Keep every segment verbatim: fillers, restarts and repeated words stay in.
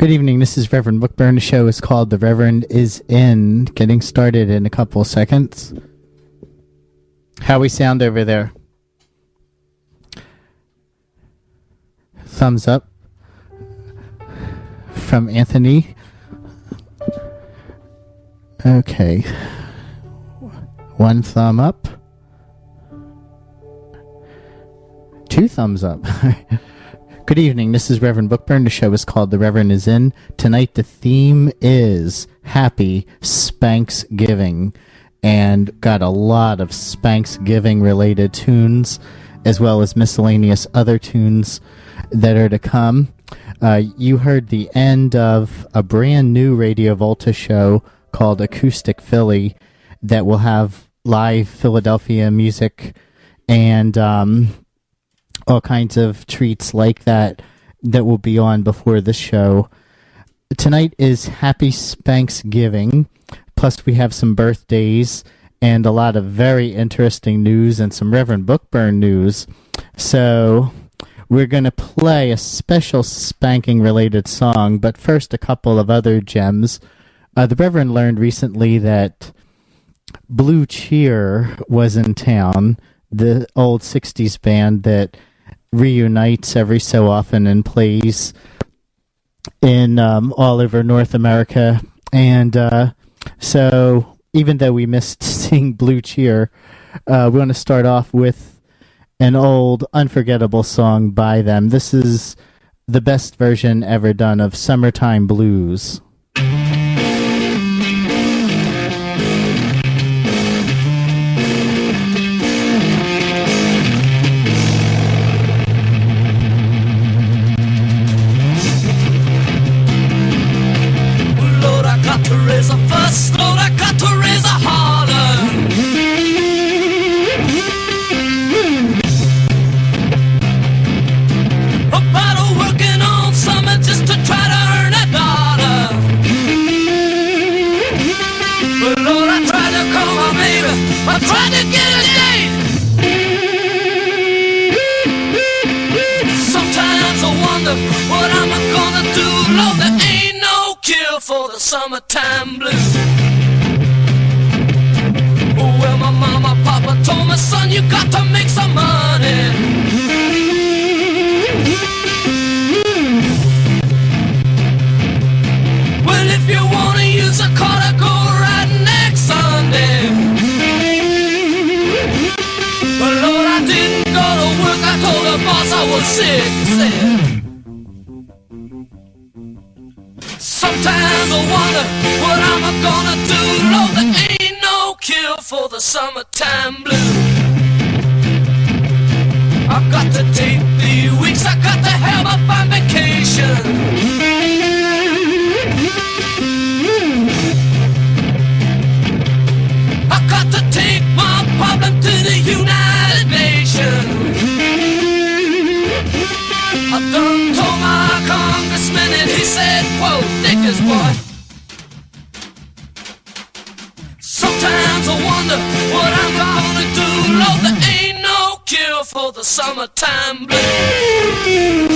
Good evening. This is Reverend Bookburn. The show is called The Reverend Is In. Getting started in a couple seconds. How we sound over there? Thumbs up from Anthony. Okay. One thumb up. Two thumbs up. Good evening. This is Reverend Bookburn. The show is called The Reverend Is In. Tonight the theme is Happy Spanksgiving, and got a lot of Spanksgiving related tunes as well as miscellaneous other tunes that are to come. Uh, you heard the end of a brand new Radio Volta show called Acoustic Philly that will have live Philadelphia music and um, all kinds of treats like that that will be on before the show. Tonight is Happy Spanksgiving, plus we have some birthdays and a lot of very interesting news and some Reverend Bookburn news. So we're going to play a special spanking-related song, but first a couple of other gems. Uh, the Reverend learned recently that Blue Cheer was in town, the old sixties band that reunites every so often and plays in um, all over North America. And uh, so even though we missed seeing Blue Cheer, uh, we want to start off with an old unforgettable song by them. This is the best version ever done of Summertime Blues. Raise a fuss, Lord, I got to raise a holler. About a working on something just to try to earn a dollar. But Lord, I tried to call my baby, I tried to get a date. Sometimes I wonder what I'm gonna do, Lord, there ain't no cure for the summertime blues. Well, my mama, papa told me, son, you got to make some money. Well, if you want to use a car to go right next Sunday. But Lord, I didn't go to work, I told the boss I was sick, he said. Sometimes I wonder what I'm gonna do, Lord, there ain't no cure for the summertime blues. I've got to take the weeks, I got to have up on vacation. I got to take my problem to the United Nations. I done told my congressman and he said, quote, niggas, boy. Sometimes I wonder what I'm gonna do, Lord, there ain't no cure for the summertime blues.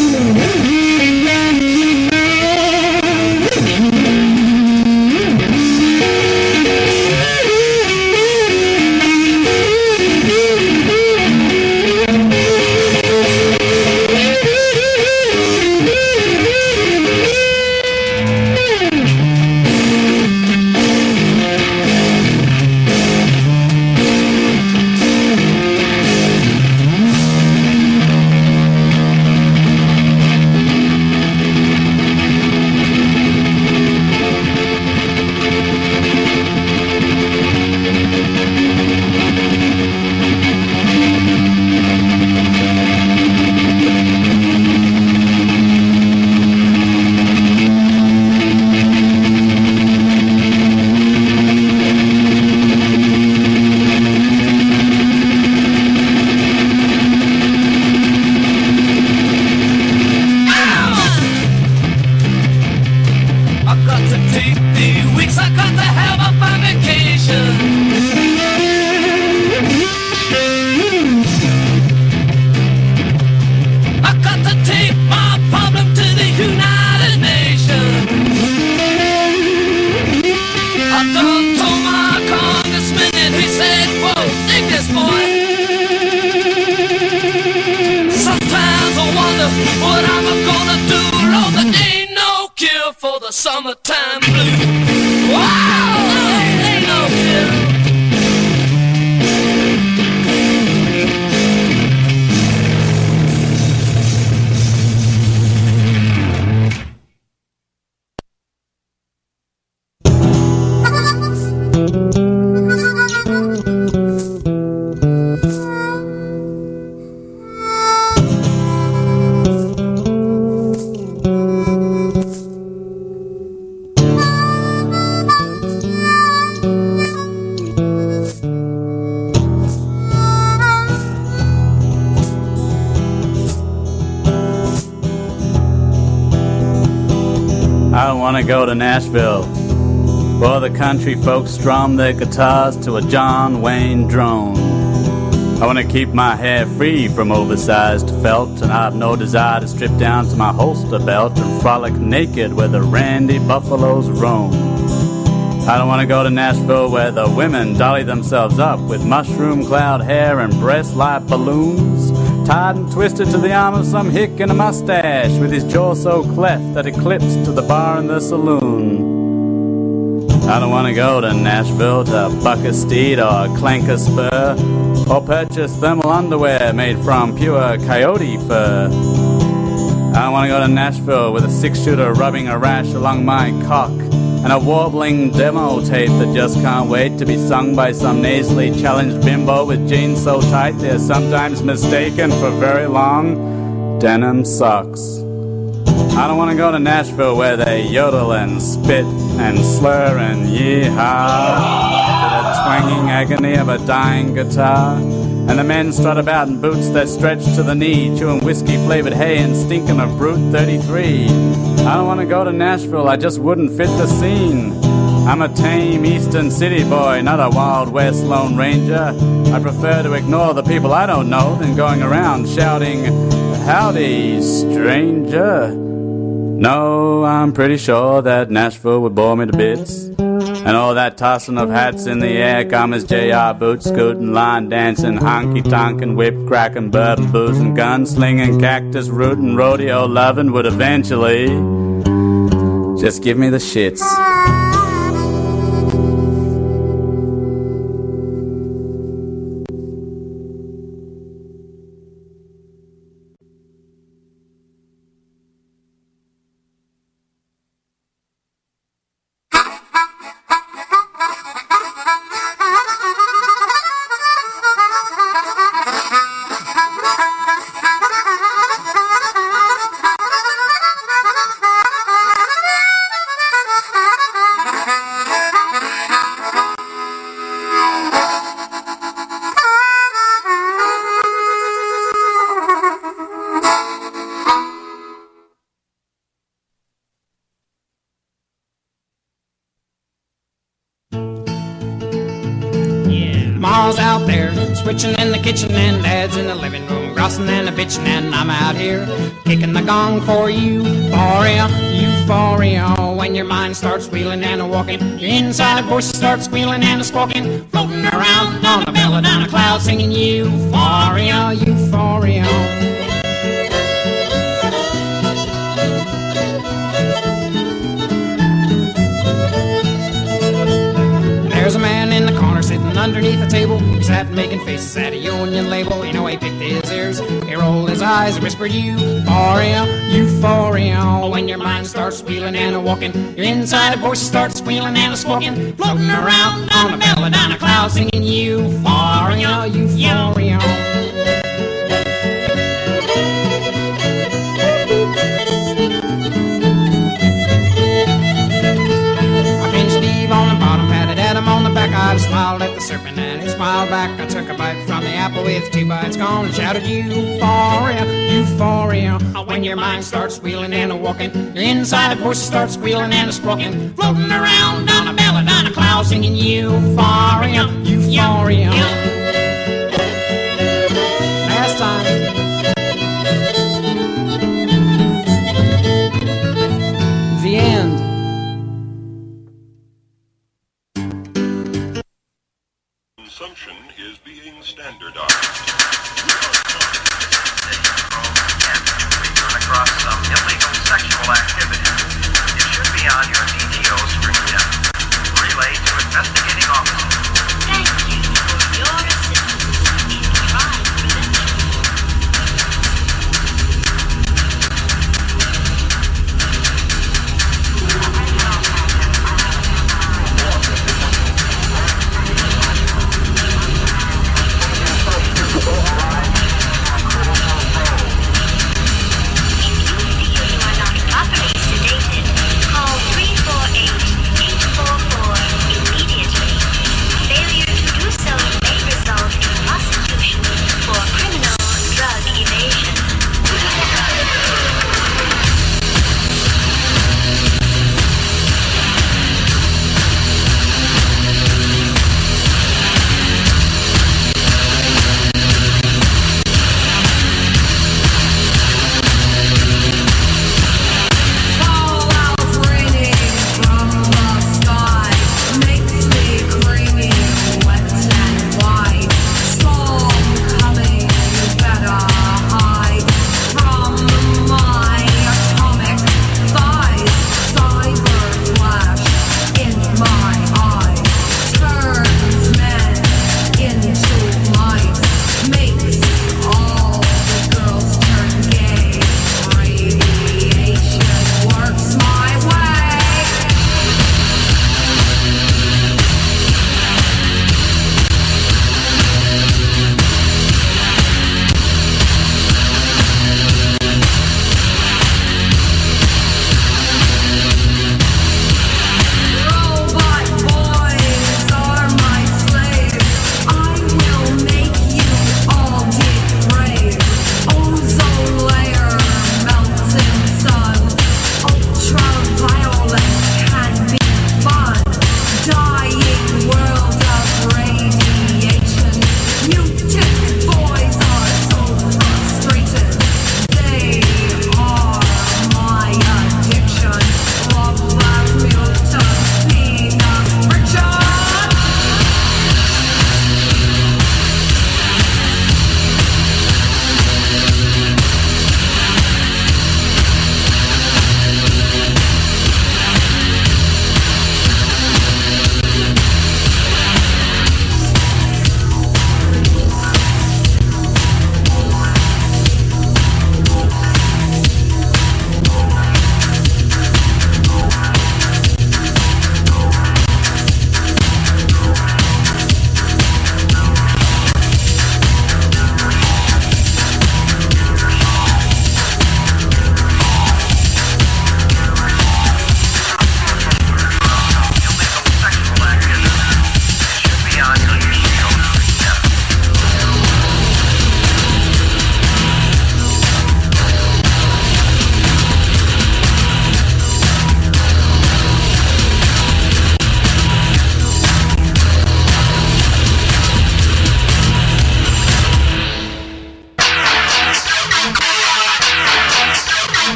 the summertime blues. Wow, ain't no kidding. I wanna go to Nashville, where the country folks strum their guitars to a John Wayne drone. I wanna keep my hair free from oversized felt, and I have no desire to strip down to my holster belt and frolic naked where the randy buffaloes roam. I don't wanna go to Nashville where the women dolly themselves up with mushroom cloud hair and breasts like balloons, tied and twisted to the arm of some hick in a mustache with his jaw so cleft that it clips to the bar in the saloon. I don't want to go to Nashville to buck a steed or clank a spur or purchase thermal underwear made from pure coyote fur. I don't want to go to Nashville with a six-shooter rubbing a rash along my cock and a warbling demo tape that just can't wait to be sung by some nasally challenged bimbo with jeans so tight they're sometimes mistaken for very long denim socks. I don't want to go to Nashville where they yodel and spit and slur and yee-haw to the twanging agony of a dying guitar, and the men strut about in boots that stretch to the knee, chewing whiskey-flavored hay and stinking of Brute thirty-three. I don't want to go to Nashville, I just wouldn't fit the scene. I'm a tame eastern city boy, not a Wild West Lone Ranger. I prefer to ignore the people I don't know than going around shouting, "Howdy, stranger." No, I'm pretty sure that Nashville would bore me to bits. And all that tossing of hats in the air, commas, J R boots, scooting, line dancing, honky-tonkin', whip-cracking, bourbon, boozing, gun-slinging, cactus rootin', rodeo loving would eventually just give me the shits. Ma's out there, switching in the kitchen, and Dad's in the living room, grossing and a bitching, and I'm out here kicking the gong for euphoria, euphoria. When your mind starts wheeling and a walking, your inside voice starts squealing and a squawking, floating around on a belladonna cloud, singing euphoria, euphoria. There's a man in the corner sitting underneath a table. He sat making faces at a union label. You know, he picked his ears, he rolled his eyes, and whispered, euphoria, euphoria. When your mind starts wheeling and a walking, your inside voice starts squealing and a squawking, floating around on a belladonna cloud, singing euphoria, euphoria. I smiled at the serpent and he smiled back. I took a bite from the apple with two bites gone and shouted, euphoria, euphoria. When your mind starts wheeling and a walking, your inside voice starts squealing and a squawking, floating around on a belladonna cloud, singing euphoria, euphoria. Last time. The end. Consumption is being standardized. Across some illegal sexual activity. It should be on your D T O screen now. Relay to investigating officer. Thank you for your assistance in crime prevention. Call three four eight, eight four four immediately.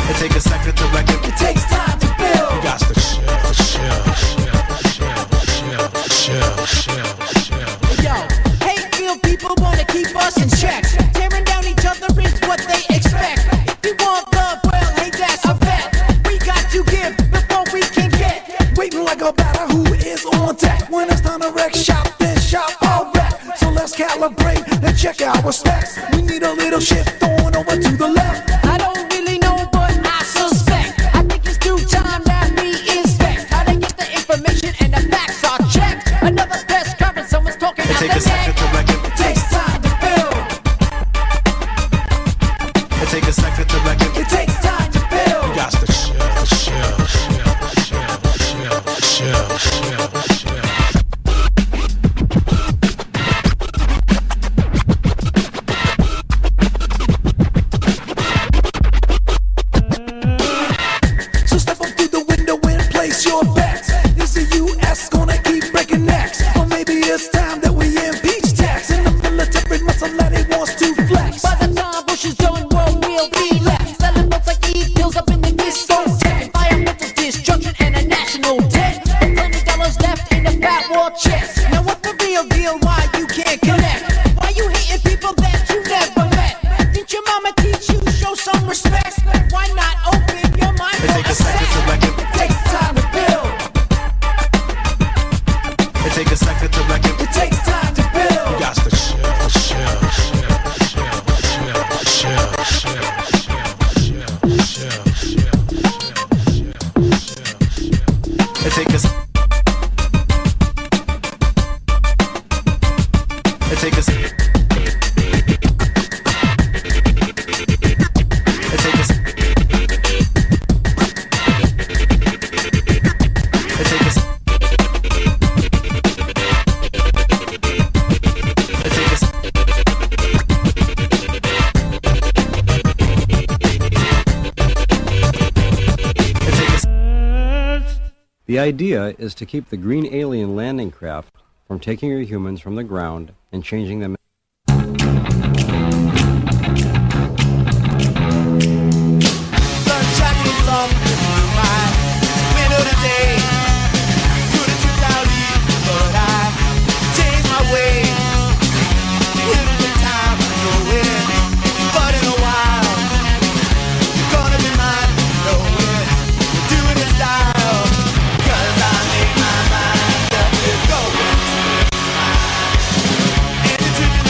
It takes a second to reckon. It takes time to build. You got to chill, chill, chill, chill, chill, chill, chill. Yo, hate filled people wanna keep us in check. Tearing down each other is what they expect. If you want love, well, hey, that's a bet. We got to give before we can get. Waiting like a batter who is on deck. When it's time to wreck shop, then shop all wreck. So let's calibrate and check our specs. We need a little shift on over to the left. I don't really know, but I suspect. I think it's due time that we inspect how they get the information and the facts are checked. Another press conference, someone's talking It out takes a the second neck. to reckon. It takes time to build. It takes a second to reckon. It takes time to build. You got to chill, chill, chill, chill, chill, chill, chill. So step up through the window and place your bets. Is the U S gonna keep breaking necks? Or maybe it's time that we impeach tax. And the military muscle that it wants to flex. By the time Bush is done, world will be left. Selling notes like e-pills up in the discotheque. Environmental destruction and a national debt. And plenty dollars left in the fat war chest. Now what's the real deal? Why you can't connect? Why you hating people that you never met? Didn't your mama teach you show some respect? Why not open your mind It for takes a a second to sec? reckon. It takes time to build. It takes a second to reckon. It takes time to build. You got to chill, chill, chill, chill, chill, chill, chill, chill, chill, chill, chill. It takes a. It takes a. It takes a. It takes a. It takes a. It takes a. The idea is to keep the green alien landing craft from taking your humans from the ground and changing them. Sunshine comes on through my window today. Could have took out leave, but I changed my way. Here's the time to go in, but in a while you're gonna be mine. Know it, do it in style. 'Cause I made my mind up, it's going to be mine. And the truth is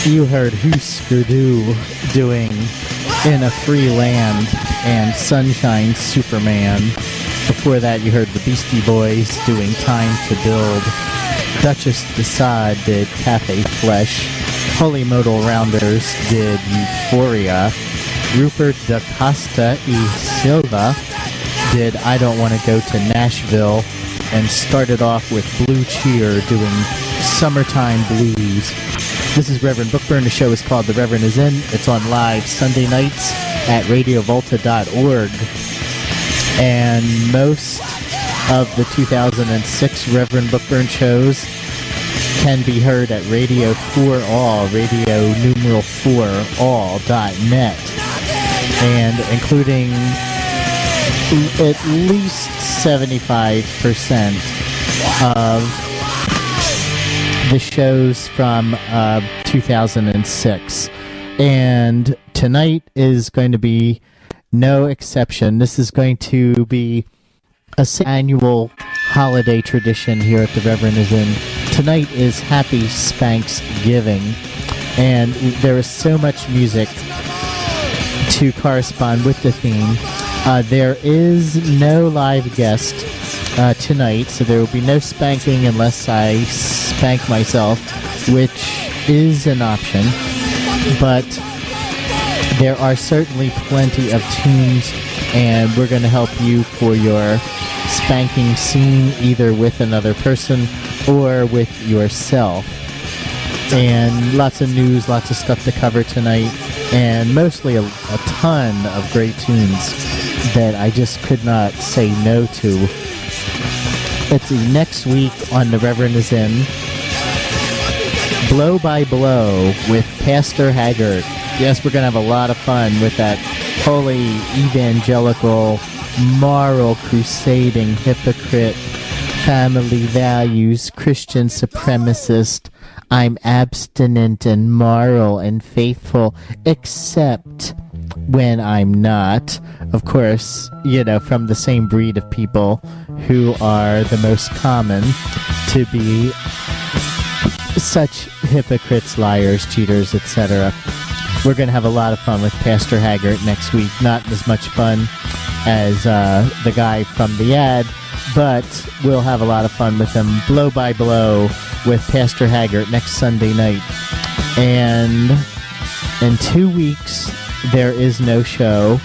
You heard Husker Du doing In a Free Land and Sunshine Superman. Before that, you heard the Beastie Boys doing Time to Build. Duchess de Sade did Cafe Flesh. Holy Modal Rounders did Euphoria. Rupert da Costa y Silva did I Don't Want to Go to Nashville, and started off with Blue Cheer doing Summertime Blues. This is Reverend Bookburn. The show is called The Reverend Is In. It's on live Sunday nights at radio volta dot org. And most of the two thousand six Reverend Bookburn shows can be heard at Radio four all, radio numeral four all dot net. And including at least seventy-five percent of the shows from uh, two thousand six. And tonight is going to be no exception. This is going to be a annual holiday tradition here at the Reverend Is In. Tonight is Happy Spanksgiving, and there is so much music to correspond with the theme. Uh, there is no live guest uh, tonight, so there will be no spanking unless I spank myself, which is an option. But there are certainly plenty of tunes, and we're going to help you for your spanking scene, either with another person or with yourself. And lots of news, lots of stuff to cover tonight, and mostly a, a ton of great tunes that I just could not say no to. Let's see, next week on The Reverend Is In, Blow by Blow with Pastor Haggart. Yes, we're going to have a lot of fun with that holy, evangelical, moral, crusading, hypocrite, family values, Christian supremacist, I'm abstinent and moral and faithful, except when I'm not. Of course, you know, from the same breed of people who are the most common to be such hypocrites, liars, cheaters, et cetera. We're going to have a lot of fun with Pastor Haggart next week. Not as much fun as uh, the guy from the ad, but we'll have a lot of fun with him. Blow by Blow with Pastor Haggart next Sunday night. And in two weeks, there is no show,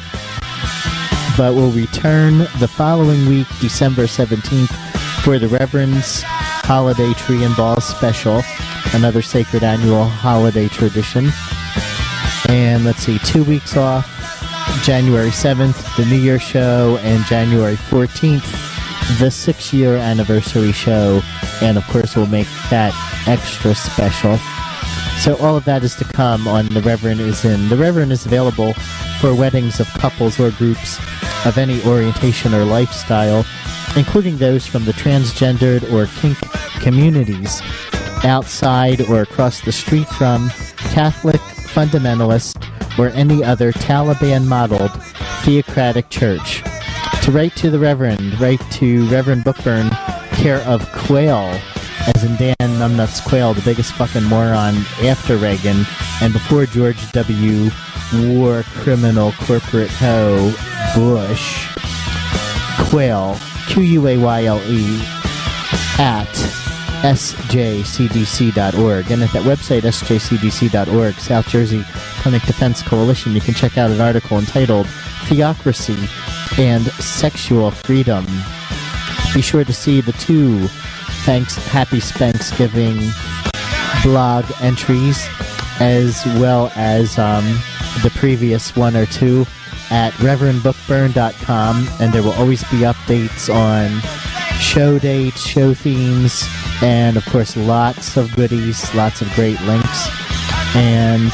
but we'll return the following week, December seventeenth, for the Reverend's Holiday Tree and Ball Special, another sacred annual holiday tradition. And let's see, two weeks off, January seventh, the New Year show, and January fourteenth, the six-year anniversary show. And, of course, we'll make that extra special. So all of that is to come on The Reverend Is In. The Reverend is available for weddings of couples or groups of any orientation or lifestyle, including those from the transgendered or kink communities, outside or across the street from, Catholic, fundamentalist, or any other Taliban-modeled theocratic church. To write to the Reverend, write to Reverend Bookburn, care of Quail, as in Dan Numbnuts Quail, the biggest fucking moron after Reagan and before George W. war criminal corporate hoe Bush. Quail, Q U A Y L E, at S J C D C dot org. And at that website, S J C D C dot org, South Jersey Clinic Defense Coalition, you can check out an article entitled Theocracy and Sexual Freedom. Be sure to see the two Thanks Happy Spanksgiving blog entries, as well as um, the previous one or two at reverend bookburn dot com, and there will always be updates on show dates, show themes, and of course lots of goodies, lots of great links, and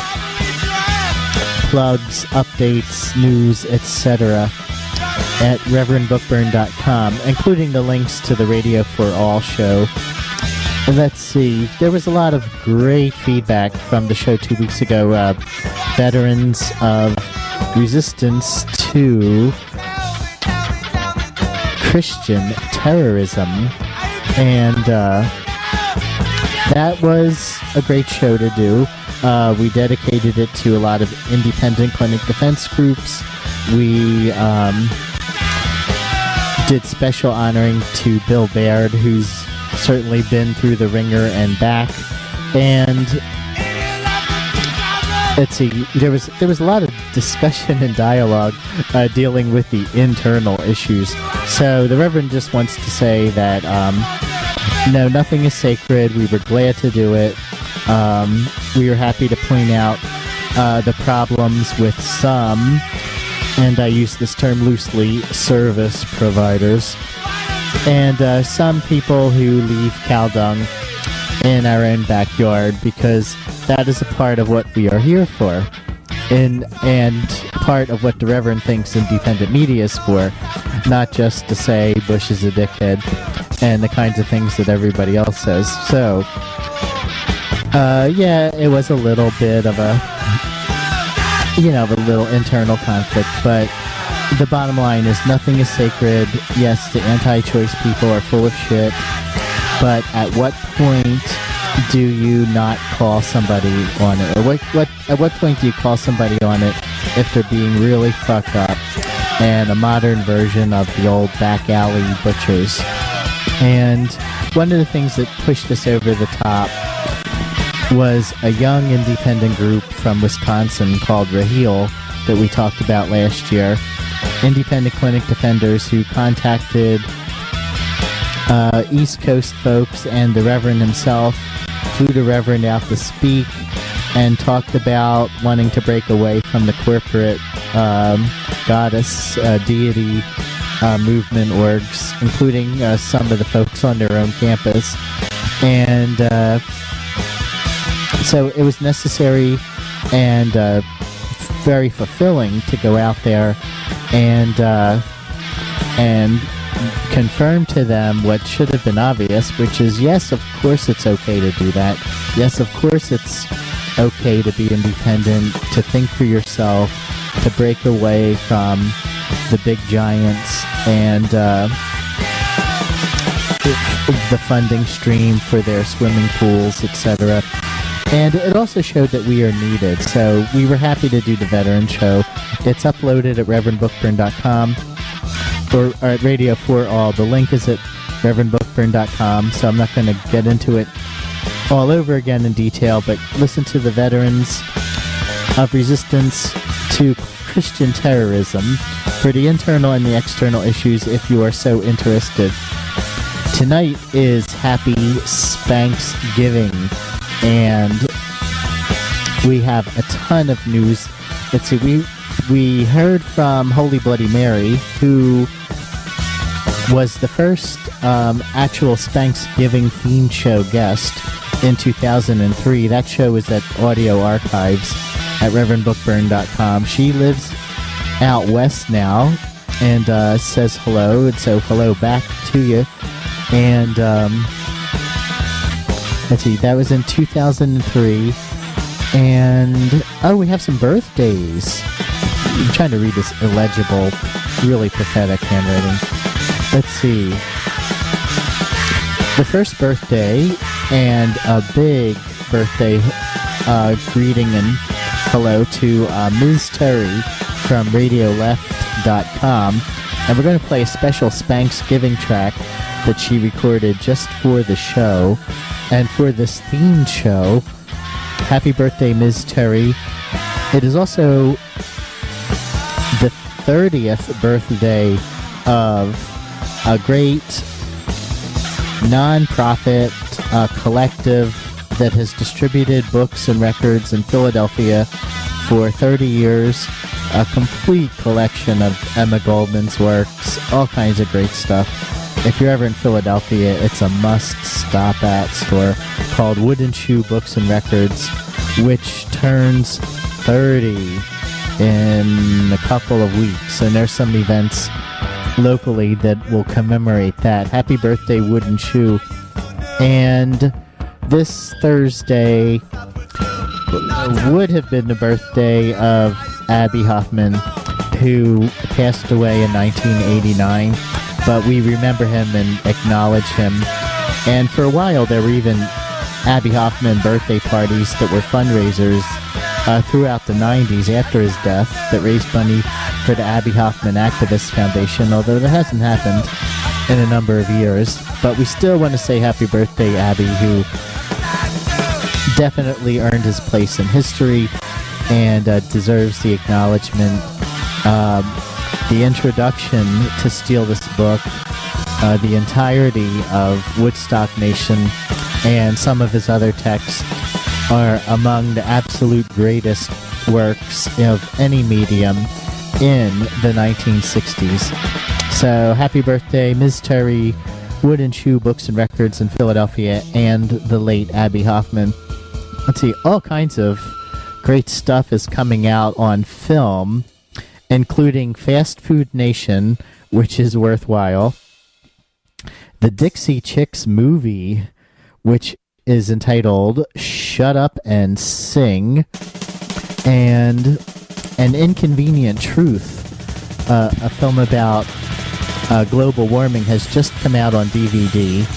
plugs, updates, news, et cetera at reverend bookburn dot com, including the links to the Radio for All show. Let's see, there was a lot of great feedback from the show two weeks ago. Uh, veterans of resistance to Christian terrorism, and uh, that was a great show to do. Uh, we dedicated it to a lot of independent clinic defense groups. We um, did special honoring to Bill Baird, who's certainly been through the ringer and back. And let's see, there was there was a lot of discussion and dialogue uh, dealing with the internal issues. So the Reverend just wants to say that um, no, nothing is sacred. We were glad to do it. Um, we are happy to point out uh, the problems with some, and I use this term loosely, service providers, and uh, some people who leave cow dung in our own backyard, because that is a part of what we are here for, and and part of what the Reverend thinks independent media is for, not just to say Bush is a dickhead and the kinds of things that everybody else says. So, uh, yeah, it was a little bit of a, you know, a little internal conflict, but the bottom line is nothing is sacred. Yes, the anti-choice people are full of shit, but at what point do you not call somebody on it? Or what, what, at what point do you call somebody on it if they're being really fucked up and a modern version of the old back alley butchers? And one of the things that pushed us over the top was a young independent group from Wisconsin called Raheel that we talked about last year. Independent clinic defenders who contacted uh, East Coast folks and the Reverend himself, flew the Reverend out to speak, and talked about wanting to break away from the corporate um, goddess uh, deity uh, movement orgs, including uh, some of the folks on their own campus. And uh, so it was necessary and uh, very fulfilling to go out there and uh, and confirm to them what should have been obvious, which is, yes, of course it's okay to do that. Yes, of course it's okay to be independent, to think for yourself, to break away from the big giants and uh, the funding stream for their swimming pools, et cetera. And it also showed that we are needed. So we were happy to do the Veteran Show. It's uploaded at reverend bookburn dot com or, or at Radio four All. The link is at reverend bookburn dot com, so I'm not going to get into it all over again in detail, but listen to the Veterans of Resistance to Christian Terrorism for the internal and the external issues if you are so interested. Tonight is Happy Spanksgiving, and we have a ton of news. Let's see, we we heard from Holy Bloody Mary, who was the first um, actual Spanksgiving theme show guest in two thousand three. That show is at Audio Archives at reverend bookburn dot com. She lives out west now and uh, says hello, and so hello back to you. And um, let's see, that was in two thousand three. And oh, we have some birthdays. I'm trying to read this illegible, really pathetic handwriting. Let's see. The first birthday, and a big birthday uh, greeting and hello to uh, Miz Terry from radio left dot com. And we're going to play a special Spanksgiving track that she recorded just for the show. And for this themed show, happy birthday, Miz Terry. It is also the thirtieth birthday of a great non-profit uh, collective that has distributed books and records in Philadelphia for thirty years. A complete collection of Emma Goldman's works, all kinds of great stuff. If you're ever in Philadelphia, it's a must-stop at store called Wooden Shoe Books and Records, which turns thirty in a couple of weeks. And there's some events locally that will commemorate that. Happy birthday, Wooden Shoe. And this Thursday would have been the birthday of Abby Hoffman, who passed away in nineteen eighty-nine. But we remember him and acknowledge him. And for a while, there were even Abbie Hoffman birthday parties that were fundraisers uh, throughout the nineties after his death that raised money for the Abbie Hoffman Activist Foundation, although that hasn't happened in a number of years. But we still want to say happy birthday, Abbie, who definitely earned his place in history and uh, deserves the acknowledgement. Um, the introduction to Steal This Book, uh, the entirety of Woodstock Nation, and some of his other texts are among the absolute greatest works of any medium in the nineteen sixties. So happy birthday, Miz Terry, Wood and Shoe Books and Records in Philadelphia, and the late Abbie Hoffman. Let's see, all kinds of great stuff is coming out on film, including Fast Food Nation, which is worthwhile, the Dixie Chicks movie, which is entitled Shut Up and Sing, and An Inconvenient Truth, uh, a film about uh, global warming, has just come out on D V D.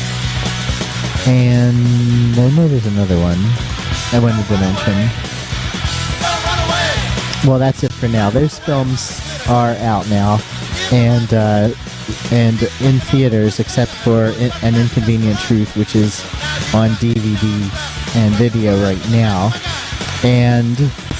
And I know there's another one I wanted to mention. Well, that's it for now. Those films are out now, and uh, and in theaters, except for in- An Inconvenient Truth, which is on D V D and video right now. And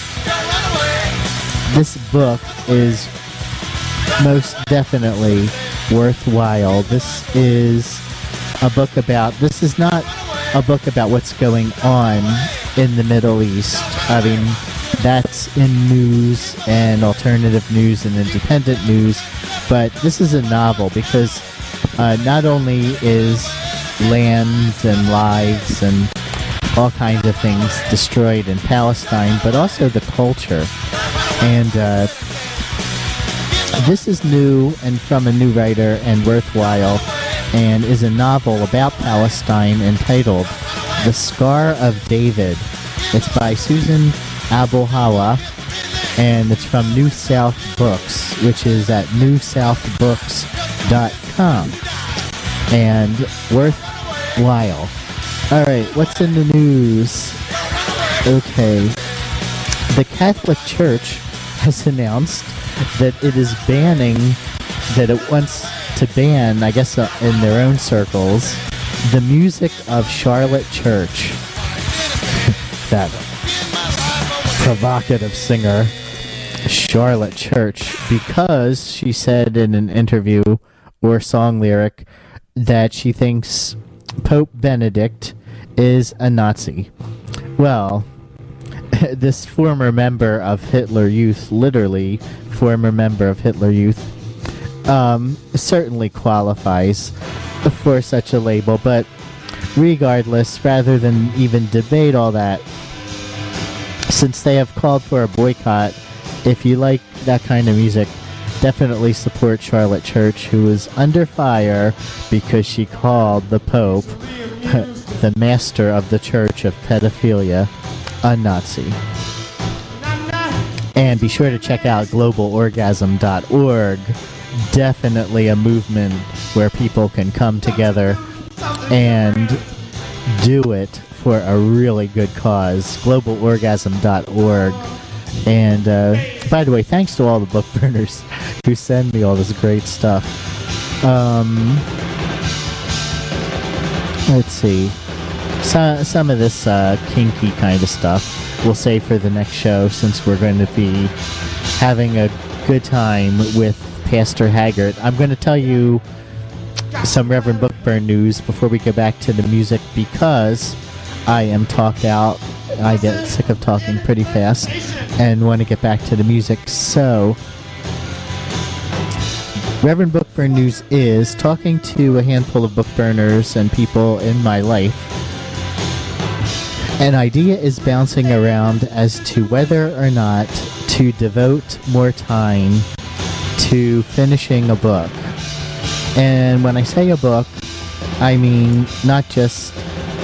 this book is most definitely worthwhile. This is a book about, this is not a book about what's going on in the Middle East. I mean, that's in news and alternative news and independent news, but this is a novel because uh, not only is land and lives and all kinds of things destroyed in Palestine, but also the culture. And uh, this is new and from a new writer and worthwhile, and is a novel about Palestine entitled The Scar of David. It's by Susan Abulhawa, and it's from New South Books, which is at new south books dot com, and worthwhile. Alright, what's in the news? Okay. The Catholic Church has announced that it is banning, that it wants to ban, I guess uh, in their own circles, the music of Charlotte Church. That provocative singer, Charlotte Church, because she said in an interview or song lyric that she thinks Pope Benedict is a Nazi. Well, this former member of Hitler Youth, literally former member of Hitler Youth, um, certainly qualifies for such a label, but regardless, rather than even debate all that, since they have called for a boycott, if you like that kind of music, definitely support Charlotte Church, who is under fire because she called the Pope, the master of the Church of Pedophilia, a Nazi. And be sure to check out global orgasm dot org. Definitely a movement where people can come together and do it for a really good cause. global orgasm dot org. And uh, by the way, thanks to all the book burners who send me all this great stuff. Um, let's see. So, some of this uh, kinky kind of stuff we'll save for the next show, since we're going to be having a good time with Pastor Haggart. I'm going to tell you some Reverend Bookburn news before we go back to the music, because I am talked out. I get sick of talking pretty fast and want to get back to the music. So, Reverend Bookburn news is talking to a handful of bookburners and people in my life. An idea is bouncing around as to whether or not to devote more time to finishing a book. And when I say a book, I mean not just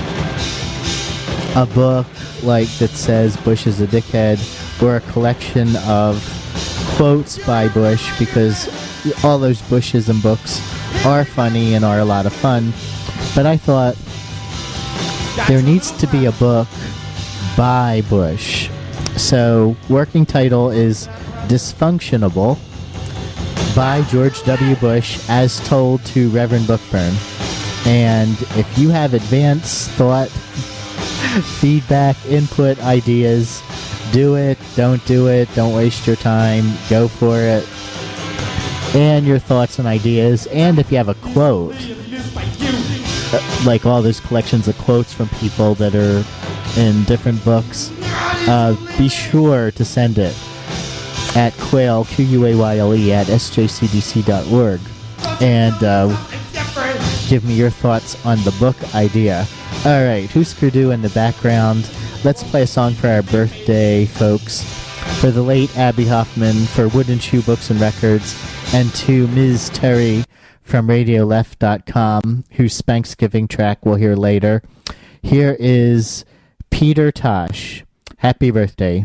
a book like that says Bush is a dickhead, or a collection of quotes by Bush, because all those Bushism books are funny and are a lot of fun. But I thought there needs to be a book by Bush. So, working title is Dysfunctionable by George W. Bush as told to Reverend Bookburn. And if you have advanced thought, feedback, input, ideas, do it, don't do it, don't waste your time, go for it. And your thoughts and ideas. And if you have a quote, uh, like all those collections of quotes from people that are in different books, uh, be sure to send it at Quayle, Q U A Y L E, at S J C D C dot org. And uh, give me your thoughts on the book idea. Alright, Husker Du in the background. Let's play a song for our birthday folks. For the late Abby Hoffman, for Wooden Shoe Books and Records, and to Miz Terry from radio left dot com, whose Spanksgiving track we'll hear later. Here is Peter Tosh. Happy birthday.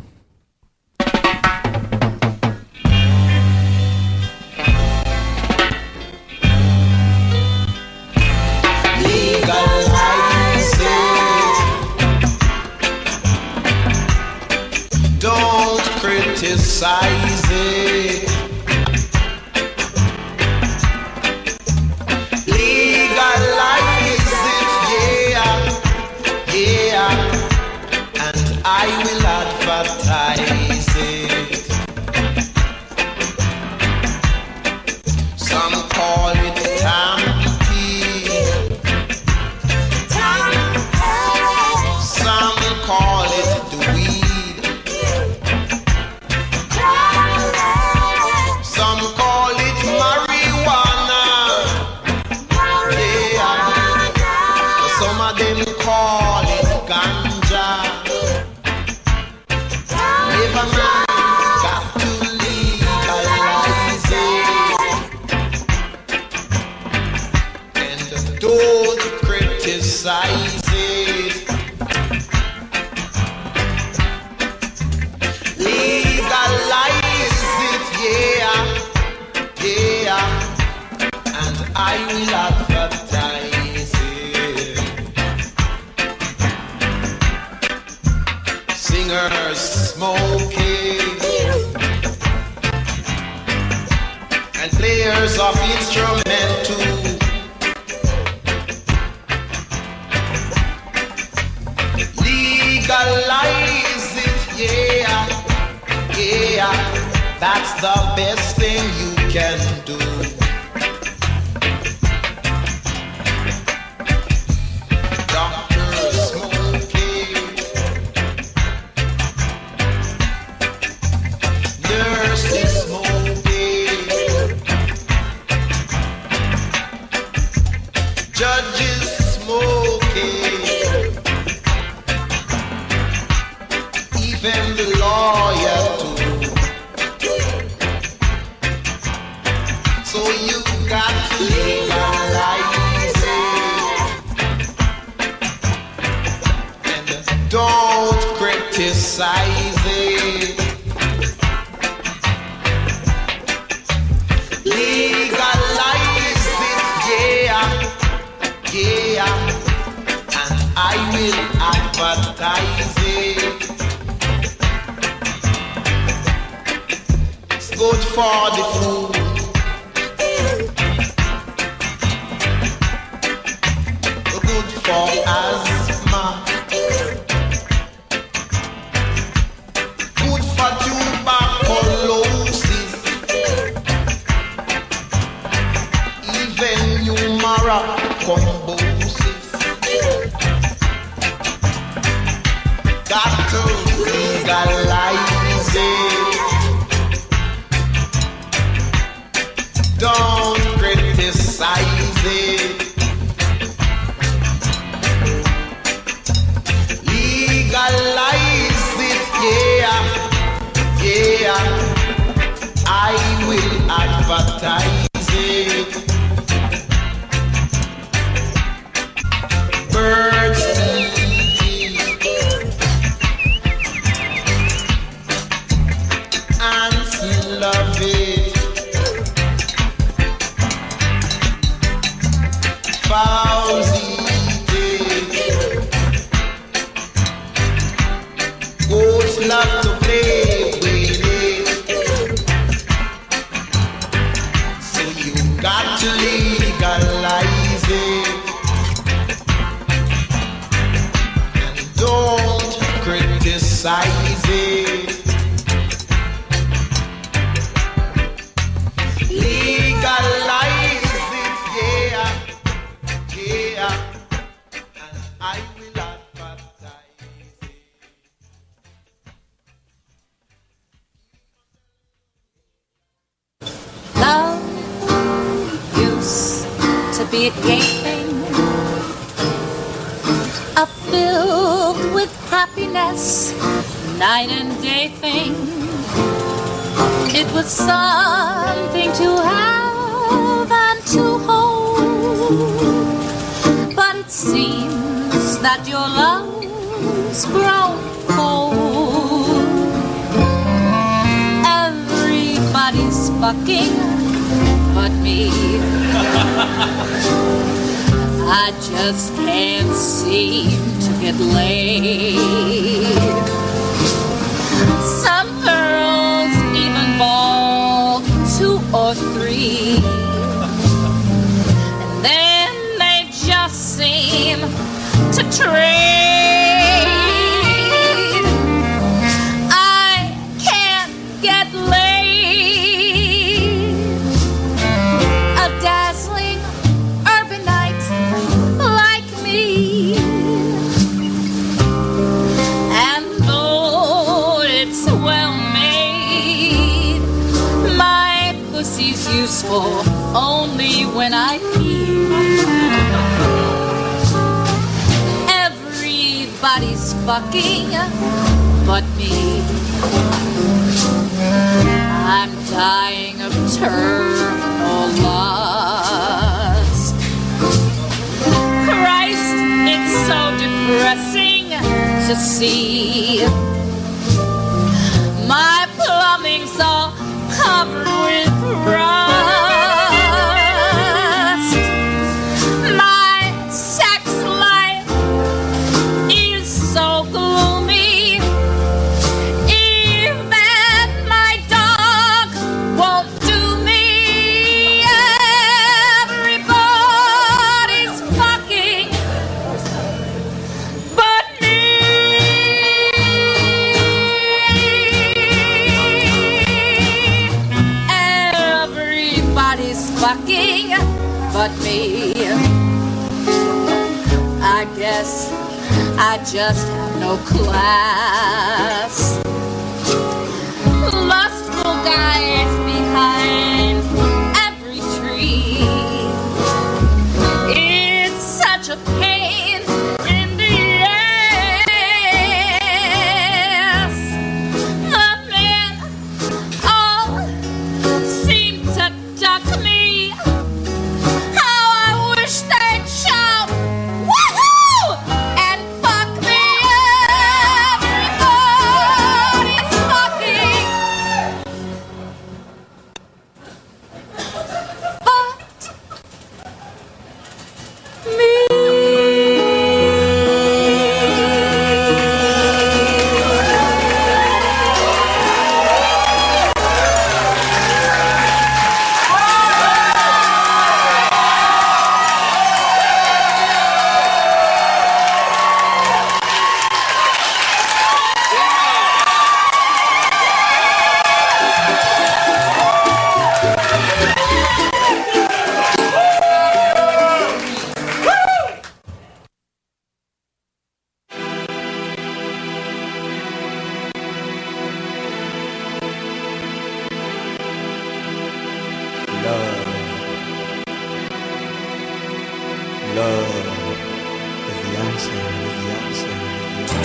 Legalize it. Don't criticize it. Legalize it, yeah, yeah, and I will advertise it. Some call it tamping, some call it the weed, some call it marijuana. Some of them call it ganja. Never mind, got to legalize it. And don't criticize it. Legalize it, yeah, yeah, and I will advertise it. Singers smoking and players of instrument too. Legalize it, yeah, yeah, that's the best thing you can do. Doctors smoking, nurses smoking, judges smoking, even the lawyer too. So you got to legalize it and don't criticize it. Legalize it, yeah, yeah, and I will advertise it. It's good for the food, good for asthma, good for tuberculosis, even numerous combosis. Got to legalize it. Don't criticize it. Legalize it, yeah, yeah, I will advertise it. Birds eat it, ants love it, fowls eat it, exercise it. Legalize it, yeah, yeah. And I will advertise it. Love used to be a gay thing, a filled with happiness, night and day thing. It was something to have and to hold, but it seems that your love's grown cold. Everybody's fucking but me. I just can't seem to get laid. Some girls even ball two or three, and then they just seem to trade. I can't get laid. A dazzling urbanite like me, and though it's well made, my pussy's useful only when I pee. Everybody's fucking but me. I'm dying of terminal lust. Christ, it's so depressing to see. My plumbing's all covered with rust. My sex life is so gloomy. Even my dog won't do me. Everybody's fucking but me. Everybody's fucking but me. I guess I just have no class. Lustful guys behind every tree. It's such a pain in the ass. The men all seem to duck me. How I wish they'd shout, woohoo! And fuck me. Everybody's fucking but me. Love. Love is the answer, is the answer, is the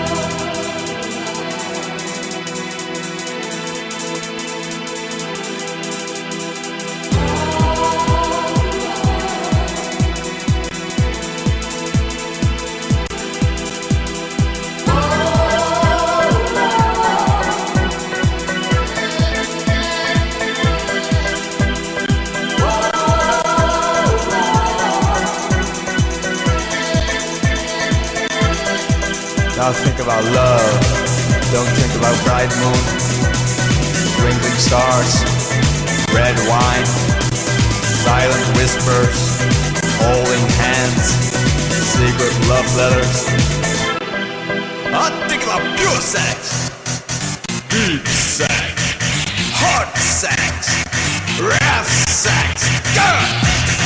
Now think about love. Don't think about bright moon, twinkling stars, red wine, silent whispers, holding hands, secret love letters. Hot think about pure sex, deep sex, hard sex, rough sex, good.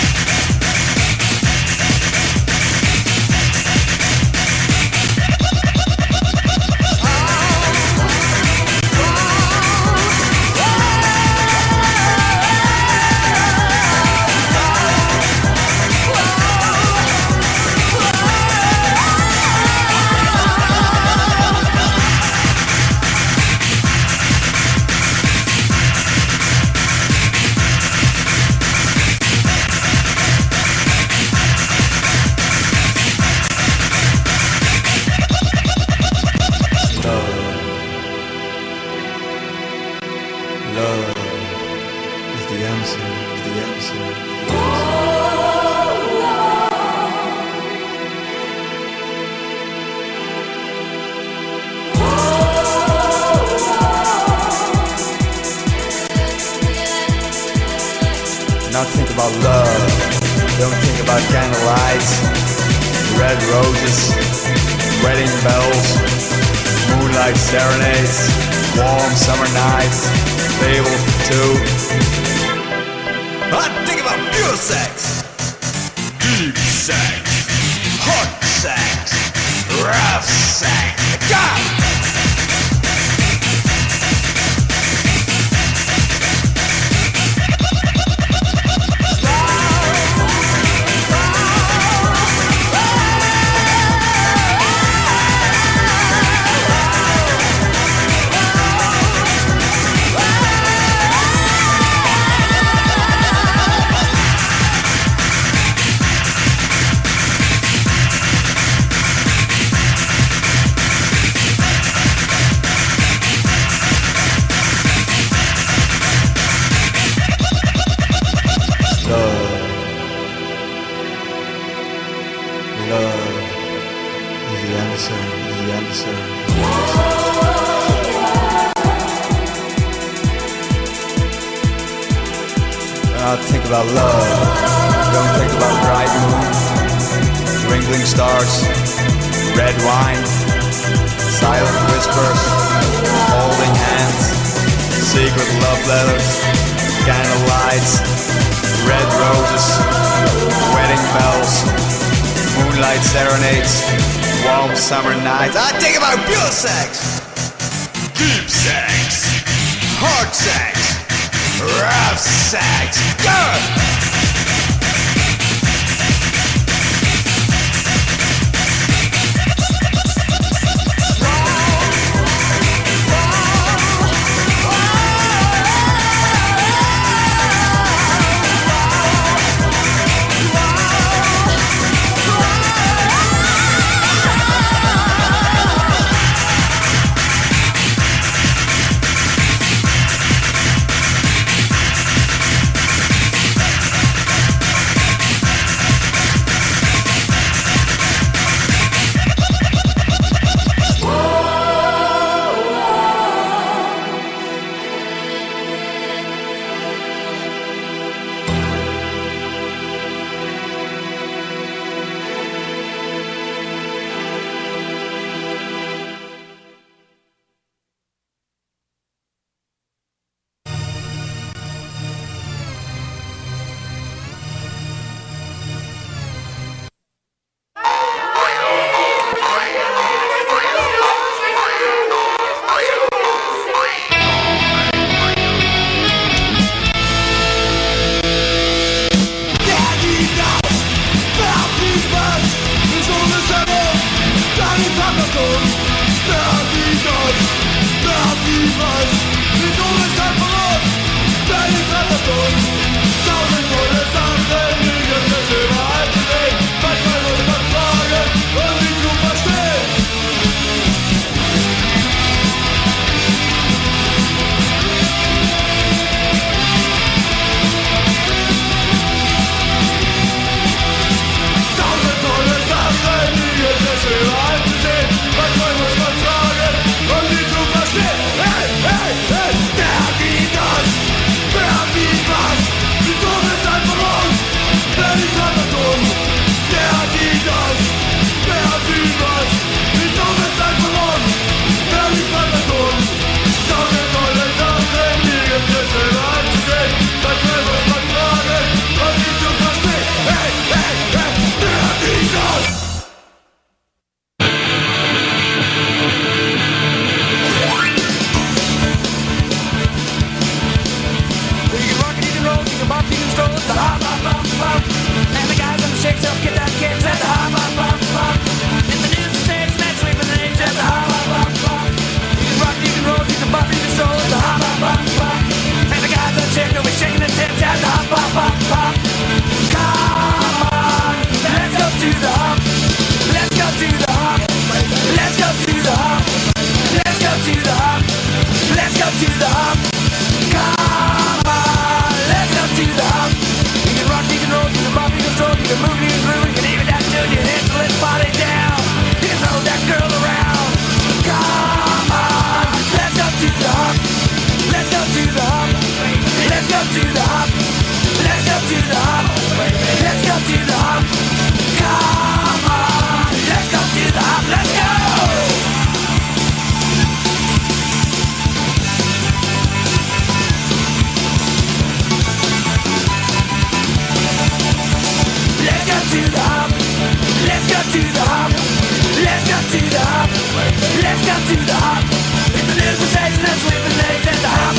Now think about love. Don't think about candlelights, red roses, wedding bells, moonlight serenades, warm summer nights, table for two. I think about pure sex, deep sex, hot sex, rough sex, God! Now think about love. Don't think about bright moon, twinkling stars, red wine, silent whispers, holding hands, secret love letters, candle lights, red roses, wedding bells, moonlight serenades, warm summer nights. I think about pure sex, Deep sex, hard sex, rough sex, good! Hey, hey, hey, der wie das, wer wie was. to the hop. Let's go to the hop. It's a new sensation that's sweeping legs at the hop.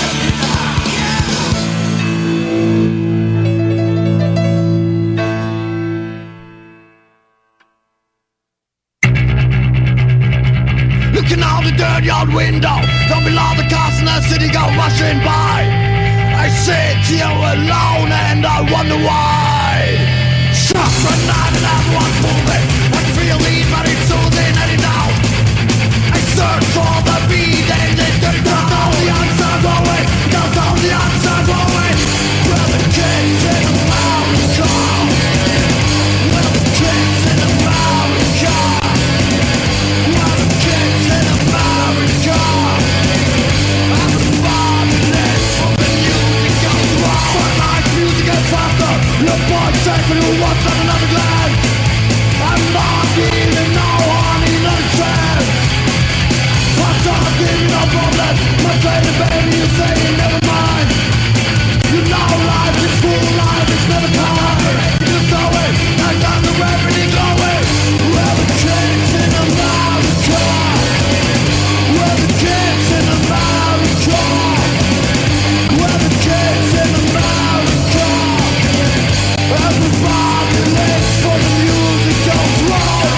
Looking out the dirty old window, from below the cars in the city go rushing by. I sit here alone and I wonder why. Suffer night and everyone's moving. I can feel the heat but it's soothing and it now. I search for the beat and they don't know the answer going. Don't know the answer going. Where the kids in America. Where the kids in America. Where the kids in America. Everybody lives for the music goes wrong. But night music gets faster. Your boy's taking who wants on another glass. I'm not even no honey, no chance. I'm talking no problem. My baby, baby, you say never mind. You know life is full, life is never kind. You know it, I got the revenue going. We're the kids in America. We're the kids in America. We're the kids in America. Everybody lives for the music goes wrong.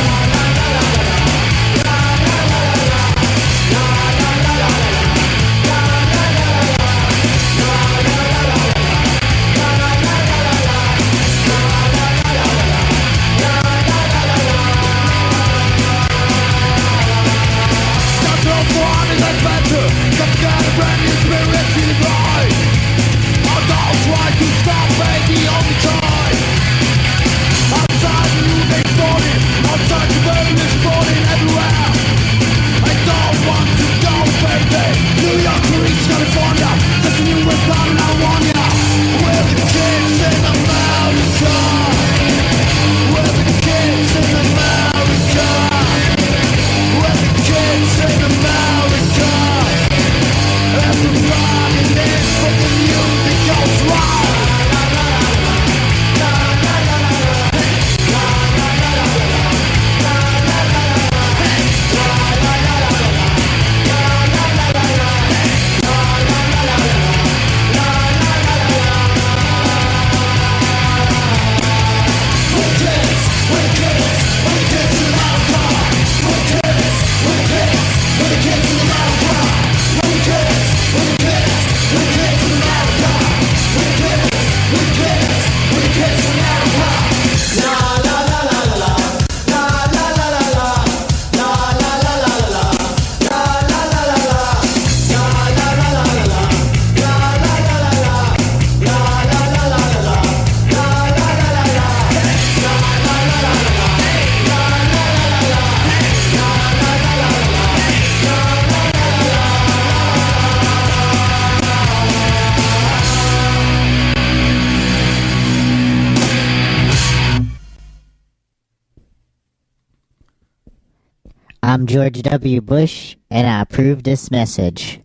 I'm George W. Bush, and I approve this message.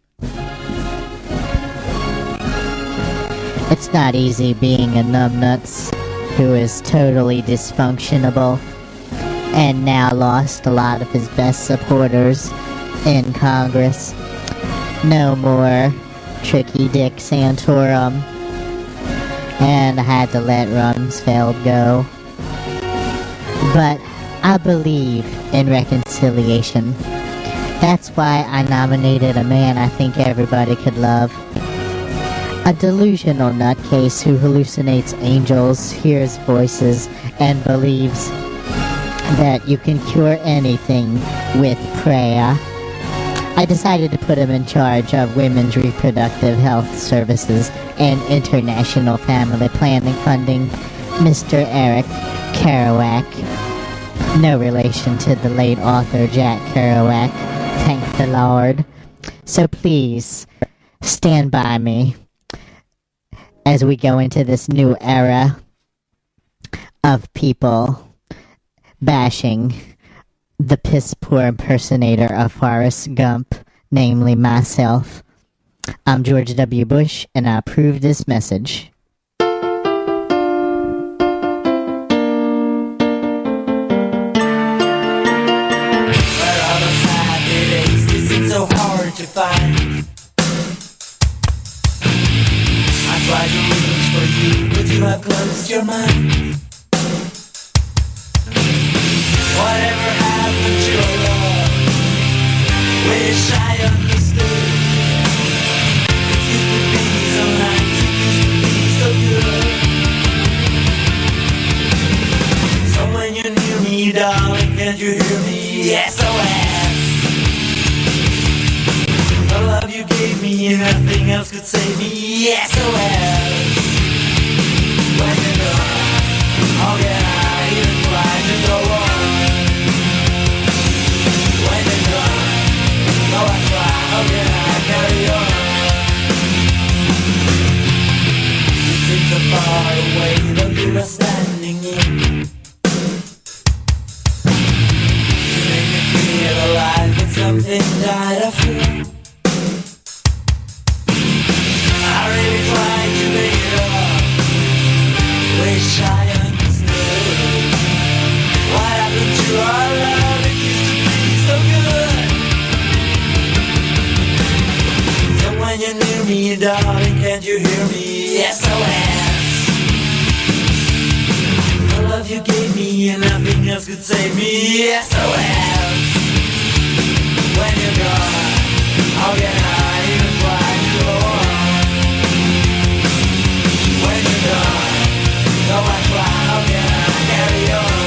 It's not easy being a numbnuts who is totally dysfunctionable and now lost a lot of his best supporters in Congress. No more Tricky Dick Santorum, and I had to let Rumsfeld go. But I believe in reconciliation. That's why I nominated a man I think everybody could love. A delusional nutcase who hallucinates angels, hears voices, and believes that you can cure anything with prayer. I decided to put him in charge of women's reproductive health services and international family planning funding, Mister Eric Kerouac. No relation to the late author Jack Kerouac, thank the Lord. So please, stand by me as we go into this new era of people bashing the piss-poor impersonator of Forrest Gump, namely myself. I'm George W. Bush, and I approve this message. Well, have closed your mind. Whatever happened to your love? Wish I understood. It used to be so nice, it used to be so good. So when you're near me, darling, can't you hear me? S O S. The love you gave me, nothing else could save me. S O S. When you're gone, how can I even try to go on? When you're gone, so I try, how can I carry on? You seem so far away, though you are standing near. You make me feel alive, but something died of fear. I really tried to make it up. Wish I understood what happened to our love. It used to be so good. So when you're near me, darling, can't you hear me? S O S. The love you gave me and nothing else could save me. S O S. When you're gone, how can I even try to go on? When you're gone, so I try, how can I carry on?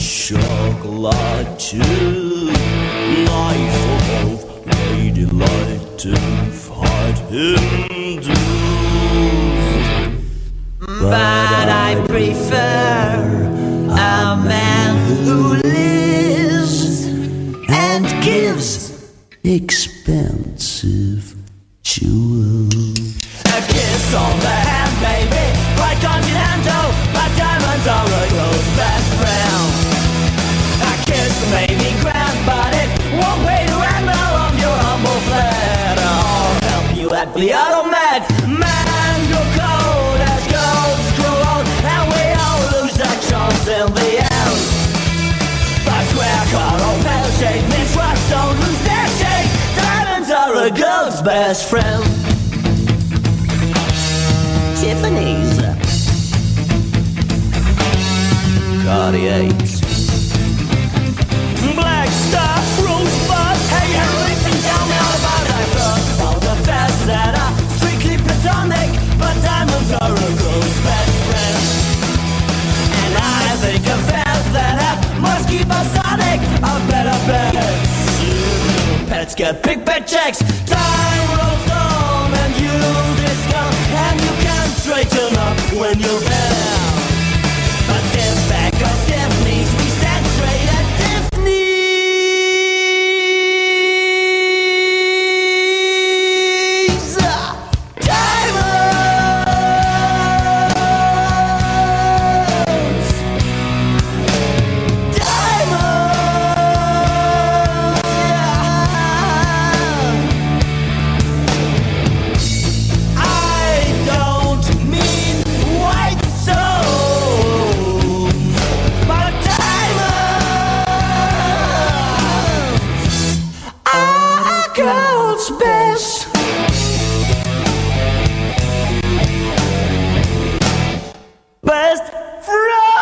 chocolate too. Life of lady light and fight Hindus. But I prefer a man who lives and gives expensive jewels. A kiss on the hand, baby, like Continental. My diamonds are a girl's best friend. A kiss may be grand, but it won't pay the rental of your humble flat. I'll help you at the other man. Man, you're cold as gold, screw old, and we all lose our chance in the end. But square cut or pear shape, Miss Rush don't lose their shape. Diamonds are a girl's best friend. Tiffany's, Cartier's, Black Star, Rosebud. Hey, you listen, tell me all about that girl. All the fasts that are strictly platonic, but diamonds are a girl's best friend. And I think affairs that have must keep us sonic are better bets. Pets get big pet checks. Time rolls on and you discount, and you can straighten up when you're down. But stiff back of Tiffany's, we stand straight at Tiffany's. Diamonds, diamonds. I don't mean white stones, but diamonds are a girl's best. Best friend.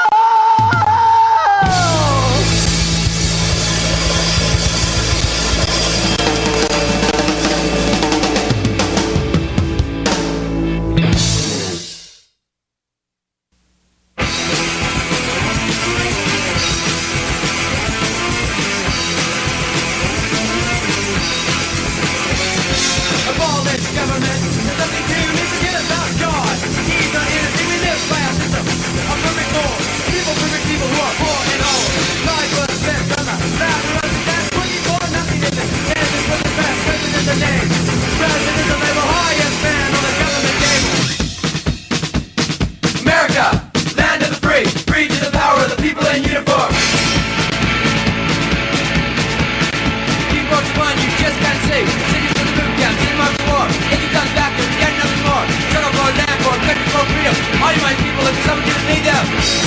Abolish government. There's nothing to need to get about God. He's not anything we live by a system of perfect laws. People, perfect people who are poor and old. Life was best on the fat road. That's twenty-four, nothing is it. Kansas was the best president the name. President is the label highest man on the government table. America, land of the free, free to the power of the people in uniform. Keep what's one you just can't see. Cities for the boot camp, city march to war. If you comes back, you get nothing more. Struggle for land, for country, for freedom. All you my people, if someone didn't need them.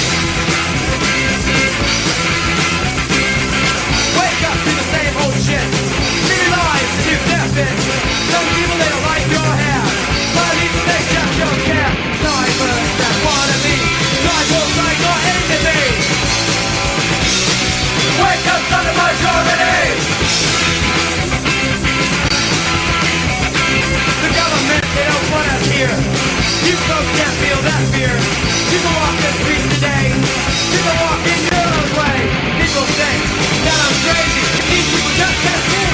Wake up to the same old shit. City lies to do nothing. Some people they don't like your hair. But at least they just don't care. Snipers that wanna be. Rivals like your enemy. Wake up to the majority. The government, they don't want us here. You folks can't feel that fear. People walk the streets today. People walk in your own way. People think that I'm crazy. These people just can't see.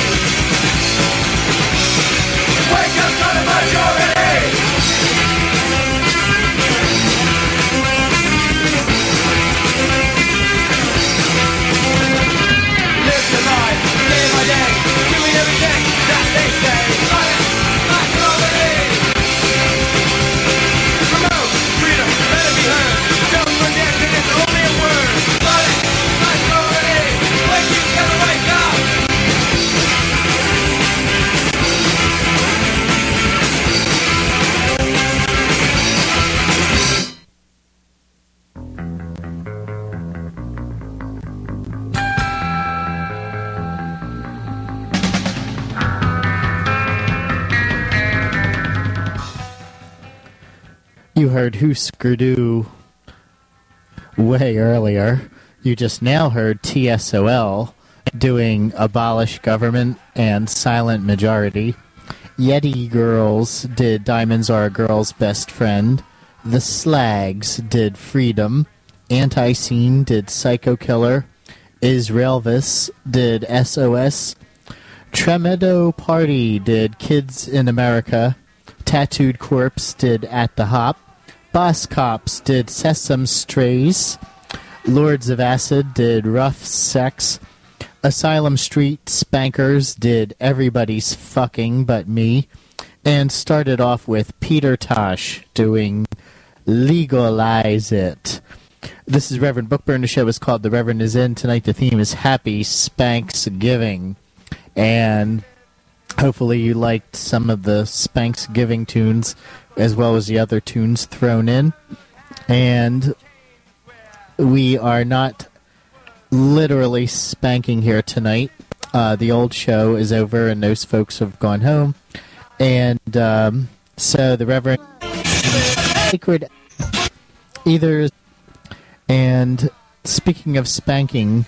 Wake up to the majority. Live your life, day by day, doing everything that they say. Majority. Promote freedom, let it be heard. Don't forget that it's only a word. Majority. Wake you gotta wake up. You heard Husker Du way earlier. You just now heard T S O L doing Abolish Government and Silent Majority. Yeti Girls did Diamonds Are a Girl's Best Friend. The Slags did Freedom. Anti-Scene did Psycho Killer. Israelvis did S O S. Tremedo Party did Kids in America. Tattooed Corpse did At the Hop. Boss Cops did Sesame Strays. Lords of Acid did Rough Sex. Asylum Street Spankers did Everybody's Fucking But Me. And started off with Peter Tosh doing Legalize It. This is Reverend Bookburn. The show is called The Reverend Is In. Tonight the theme is Happy Spanksgiving. And hopefully you liked some of the Spanksgiving tunes as well as the other tunes thrown in. And we are not literally spanking here tonight. Uh, the old show is over and those folks have gone home. And um, so the Reverend Sacred either. And speaking of spanking,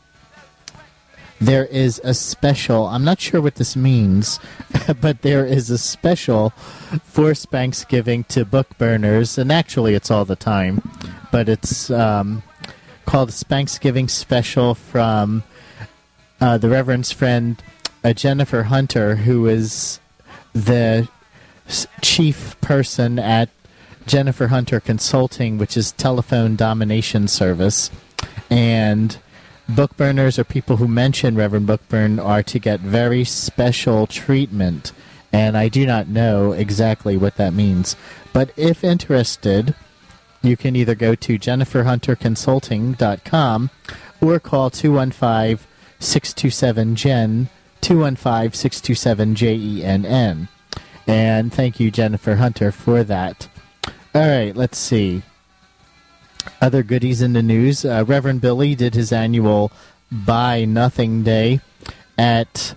there is a special, I'm not sure what this means, but there is a special for Spanksgiving to book burners, and actually it's all the time, but it's um, called the Spanksgiving Special from uh, the Reverend's friend uh, Jennifer Hunter, who is the s- chief person at Jennifer Hunter Consulting, which is telephone domination service. And bookburners, or people who mention Reverend Bookburn, are to get very special treatment. And I do not know exactly what that means. But if interested, you can either go to jennifer hunter consulting dot com or call two one five, six two seven, J E N, two one five, six two seven, J E N N. And thank you, Jennifer Hunter, for that. All right, let's see. Other goodies in the news. Uh, Reverend Billy did his annual Buy Nothing Day at,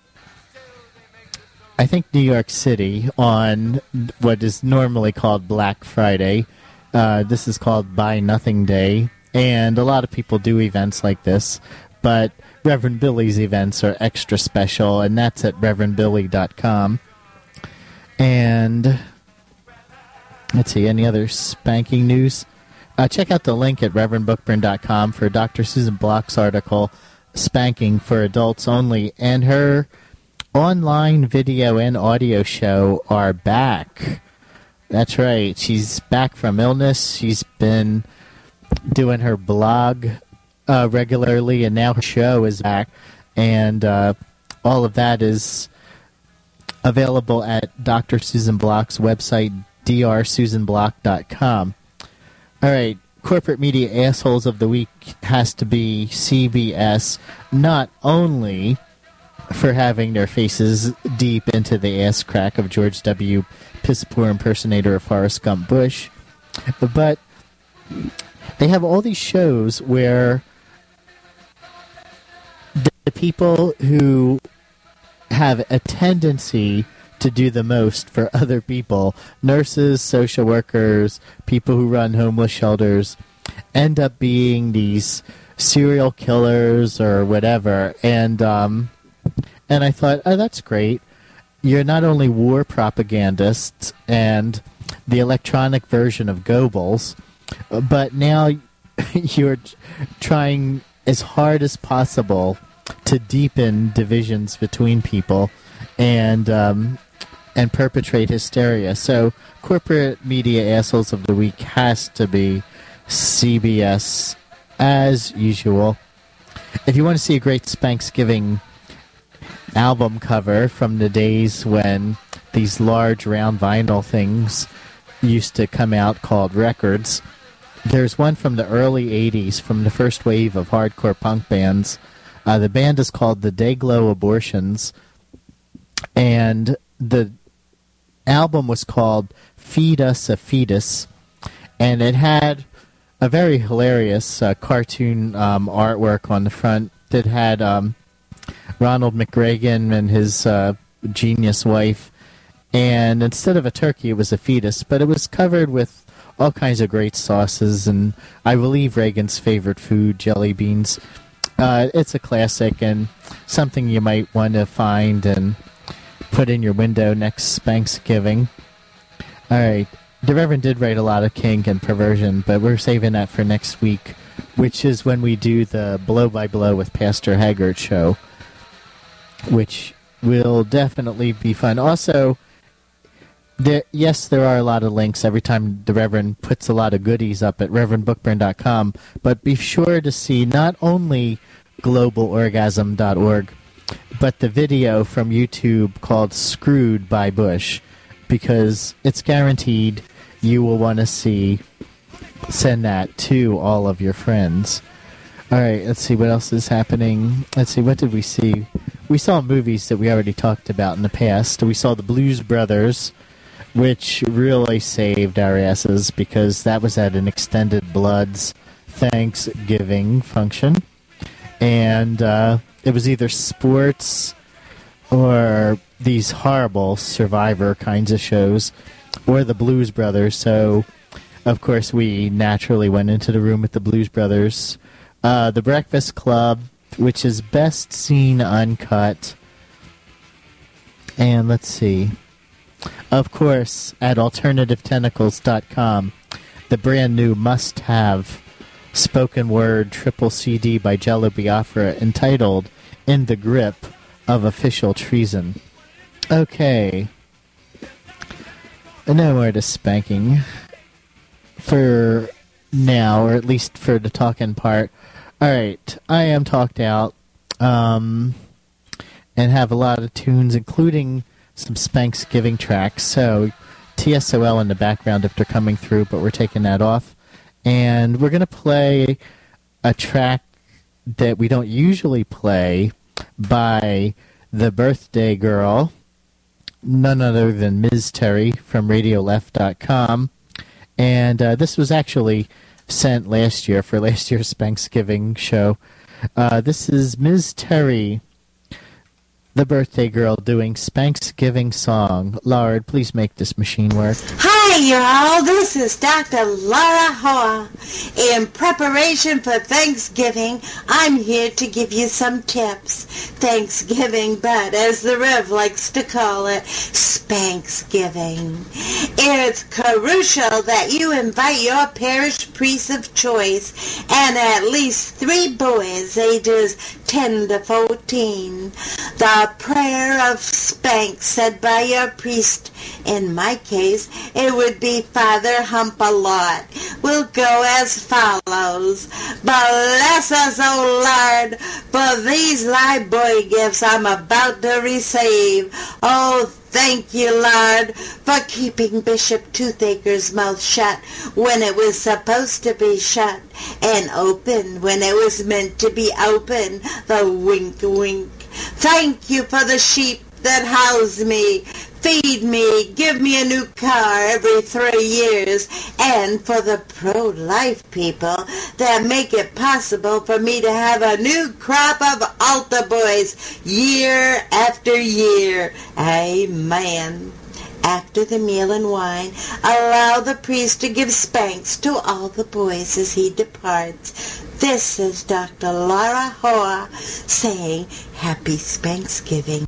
I think, New York City on what is normally called Black Friday. Uh, this is called Buy Nothing Day, and a lot of people do events like this, but Reverend Billy's events are extra special, and that's at reverend billy dot com. And let's see, any other spanking news? Uh, check out the link at reverend bookburn dot com for Doctor Susan Block's article, Spanking for Adults Only, and her online video and audio show are back. That's right, she's back from illness. She's been doing her blog uh, regularly, and now her show is back. And uh, all of that is available at Doctor Susan Block's website, d r susan block dot com. All right, corporate media assholes of the week has to be C B S, not only for having their faces deep into the ass crack of George W. piss-poor impersonator of Forrest Gump Bush, but they have all these shows where the people who have a tendency to do the most for other people, nurses, social workers, people who run homeless shelters, end up being these serial killers or whatever. And um, and I thought, oh, that's great. You're not only war propagandists and the electronic version of Goebbels, but now you're trying as hard as possible to deepen divisions between people and um, and perpetrate hysteria. So corporate media assholes of the week has to be C B S, as usual. If you want to see a great Spanksgiving album cover from the days when these large round vinyl things used to come out called records, there's one from the early eighties from the first wave of hardcore punk bands. Uh, the band is called the Dayglow Abortions, and the album was called Feed Us a Fetus, and it had a very hilarious uh, cartoon um, artwork on the front that had um, Ronald McReagan and his uh, genius wife, and instead of a turkey, it was a fetus, but it was covered with all kinds of great sauces, and I believe Reagan's favorite food, jelly beans. Uh, it's a classic and something you might want to find and put in your window next Thanksgiving. All right. the Reverend did write a lot of kink and perversion, but we're saving that for next week, which is when we do the Blow by Blow with Pastor Haggard show, which will definitely be fun. Also, there, yes, there are a lot of links every time the Reverend puts a lot of goodies up at reverend bookburn dot com, but be sure to see not only global orgasm dot org, but the video from YouTube called Screwed by Bush, because it's guaranteed you will want to see, send that to all of your friends. All right, let's see what else is happening. Let's see, what did we see? We saw movies that we already talked about in the past. We saw the Blues Brothers, which really saved our asses because that was at an Extended Bloods Thanksgiving function. And uh, it was either sports or these horrible Survivor kinds of shows, or the Blues Brothers. So, of course, we naturally went into the room with the Blues Brothers. Uh, the Breakfast Club, which is best seen uncut. And let's see. Of course, at alternative tentacles dot com, the brand new must-have spoken word triple C D by Jello Biafra entitled In the Grip of Official Treason. Okay. No more to spanking for now, or at least for the talking part. Alright, I am talked out, um, and have a lot of tunes, including some Spanksgiving tracks, so T S O L in the background if they're coming through, but we're taking that off. And we're going to play a track that we don't usually play by the birthday girl, none other than Miz Terry from radio left dot com. And uh, this was actually sent last year for last year's Spanksgiving show. Uh, this is Miz Terry, the birthday girl, doing Spanksgiving song. Lord, please make this machine work. Hi, y'all. This is Doctor Laura Hoa. In preparation for Thanksgiving, I'm here to give you some tips. Thanksgiving, but as the Rev likes to call it, Spanksgiving. It's crucial that you invite your parish priest of choice and at least three boys ages ten to fourteen. The prayer of spank said by your priest, in my case, it would be Father Hump-a-Lot, will go as follows. Bless us, O Lord, for these thy boy gifts I'm about to receive. Oh, thank you, Lord, for keeping Bishop Toothaker's mouth shut when it was supposed to be shut, and open when it was meant to be open. The wink, wink. Thank you for the sheep that house me, feed me, give me a new car every three years, and for the pro-life people that make it possible for me to have a new crop of altar boys year after year. Amen. After the meal and wine, allow the priest to give spanks to all the boys as he departs. This is Doctor Laura Hoa saying Happy Spanksgiving.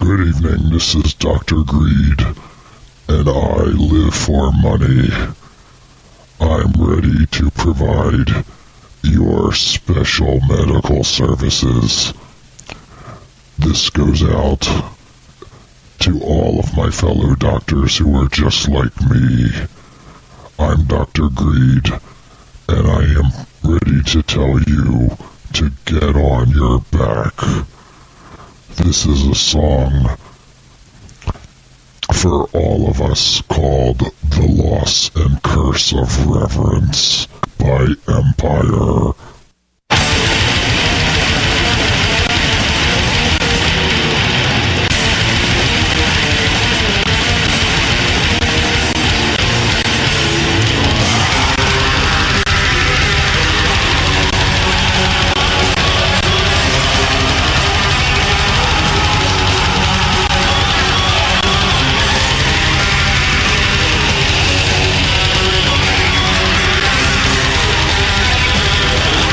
Good evening, this is Doctor Greed, and I live for money. I'm ready to provide your special medical services. This goes out to all of my fellow doctors who are just like me. I'm Doctor Greed, and I am ready to tell you to get on your back. This is a song for all of us called The Loss and Curse of Reverence by Empire. Thank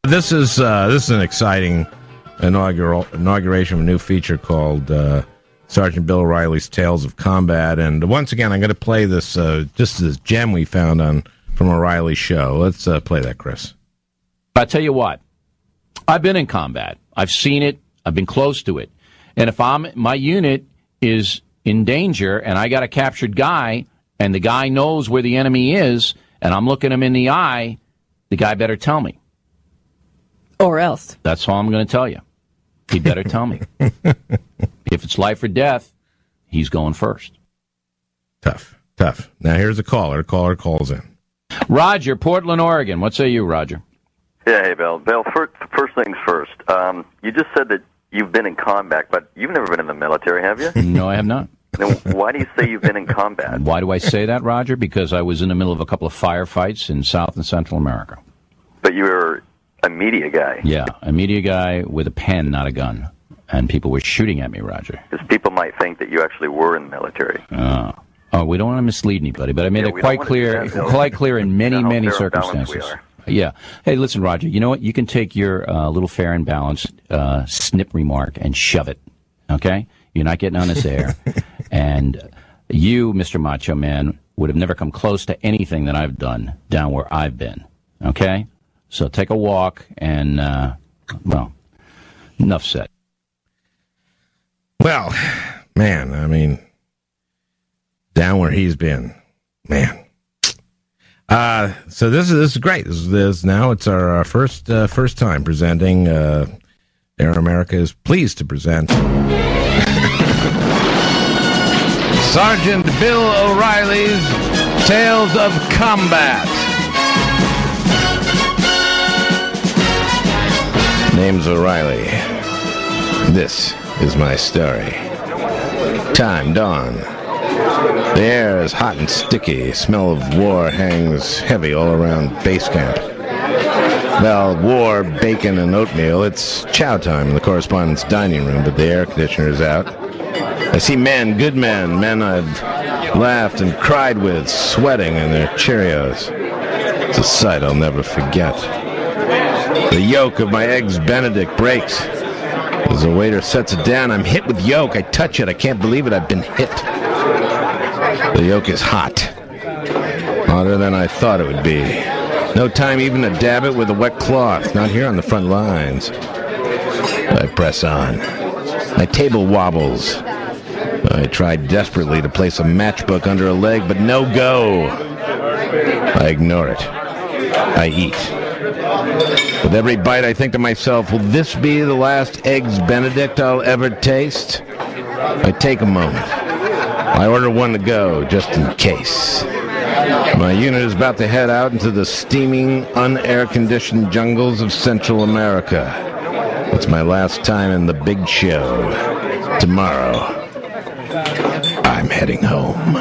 This is uh, this is an exciting inaugural inauguration of a new feature called uh, Sergeant Bill O'Reilly's Tales of Combat. And once again, I'm going to play this uh, just this gem we found on from O'Reilly's show. Let's uh, play that, Chris. I tell you what, I've been in combat. I've seen it. I've been close to it. And if I'm my unit is in danger and I got a captured guy and the guy knows where the enemy is and I'm looking him in the eye, the guy better tell me. Or else. That's all I'm going to tell you. He better tell me. If it's life or death, he's going first. Tough, tough. Now here's a caller. A caller calls in. Roger, Portland, Oregon. What say you, Roger? Yeah, hey, Bill. Bill, first, first things first. Um, you just said that you've been in combat, but you've never been in the military, have you? No, I have not. Then why do you say you've been in combat? Why do I say that, Roger? Because I was in the middle of a couple of firefights in South and Central America. But you were a media guy. Yeah, a media guy with a pen, not a gun. And people were shooting at me, Roger. Because people might think that you actually were in the military. Oh, oh we don't want to mislead anybody, but I made Yeah, it we quite don't wanna do clear, that, Bill. quite clear in many, You know how many fair and balanced we circumstances. are. Yeah. Hey, listen, Roger, you know what? You can take your uh, little fair and balanced uh, snip remark and shove it, okay? You're not getting on this air. And you, Mister Macho Man, would have never come close to anything that I've done down where I've been, okay? So take a walk and, uh, well, enough said. Well, man, I mean, down where he's been, man. Uh, so this is this is great. This is this now. It's our, our first uh, first time presenting. Uh, Air America is pleased to present Sergeant Bill O'Reilly's Tales of Combat. Name's O'Reilly. This is my story. Time dawn. The air is hot and sticky. Smell of war hangs heavy all around base camp. Well, war, bacon, and oatmeal. It's chow time in the correspondent's dining room, but the air conditioner is out. I see men, good men, men I've laughed and cried with, sweating in their Cheerios. It's a sight I'll never forget. The yolk of my Eggs Benedict breaks. As the waiter sets it down, I'm hit with yolk. I touch it. I can't believe it. I've been hit. The yolk is hot. Hotter than I thought it would be. No time even to dab it with a wet cloth. Not here on the front lines. I press on. My table wobbles. I tried desperately to place a matchbook under a leg, but no go. I ignore it. I eat. With every bite, I think to myself, will this be the last Eggs Benedict I'll ever taste? I take a moment. I order one to go, just in case. My unit is about to head out into the steaming, un-air-conditioned jungles of Central America. It's my last time in the big show. Tomorrow, I'm heading home.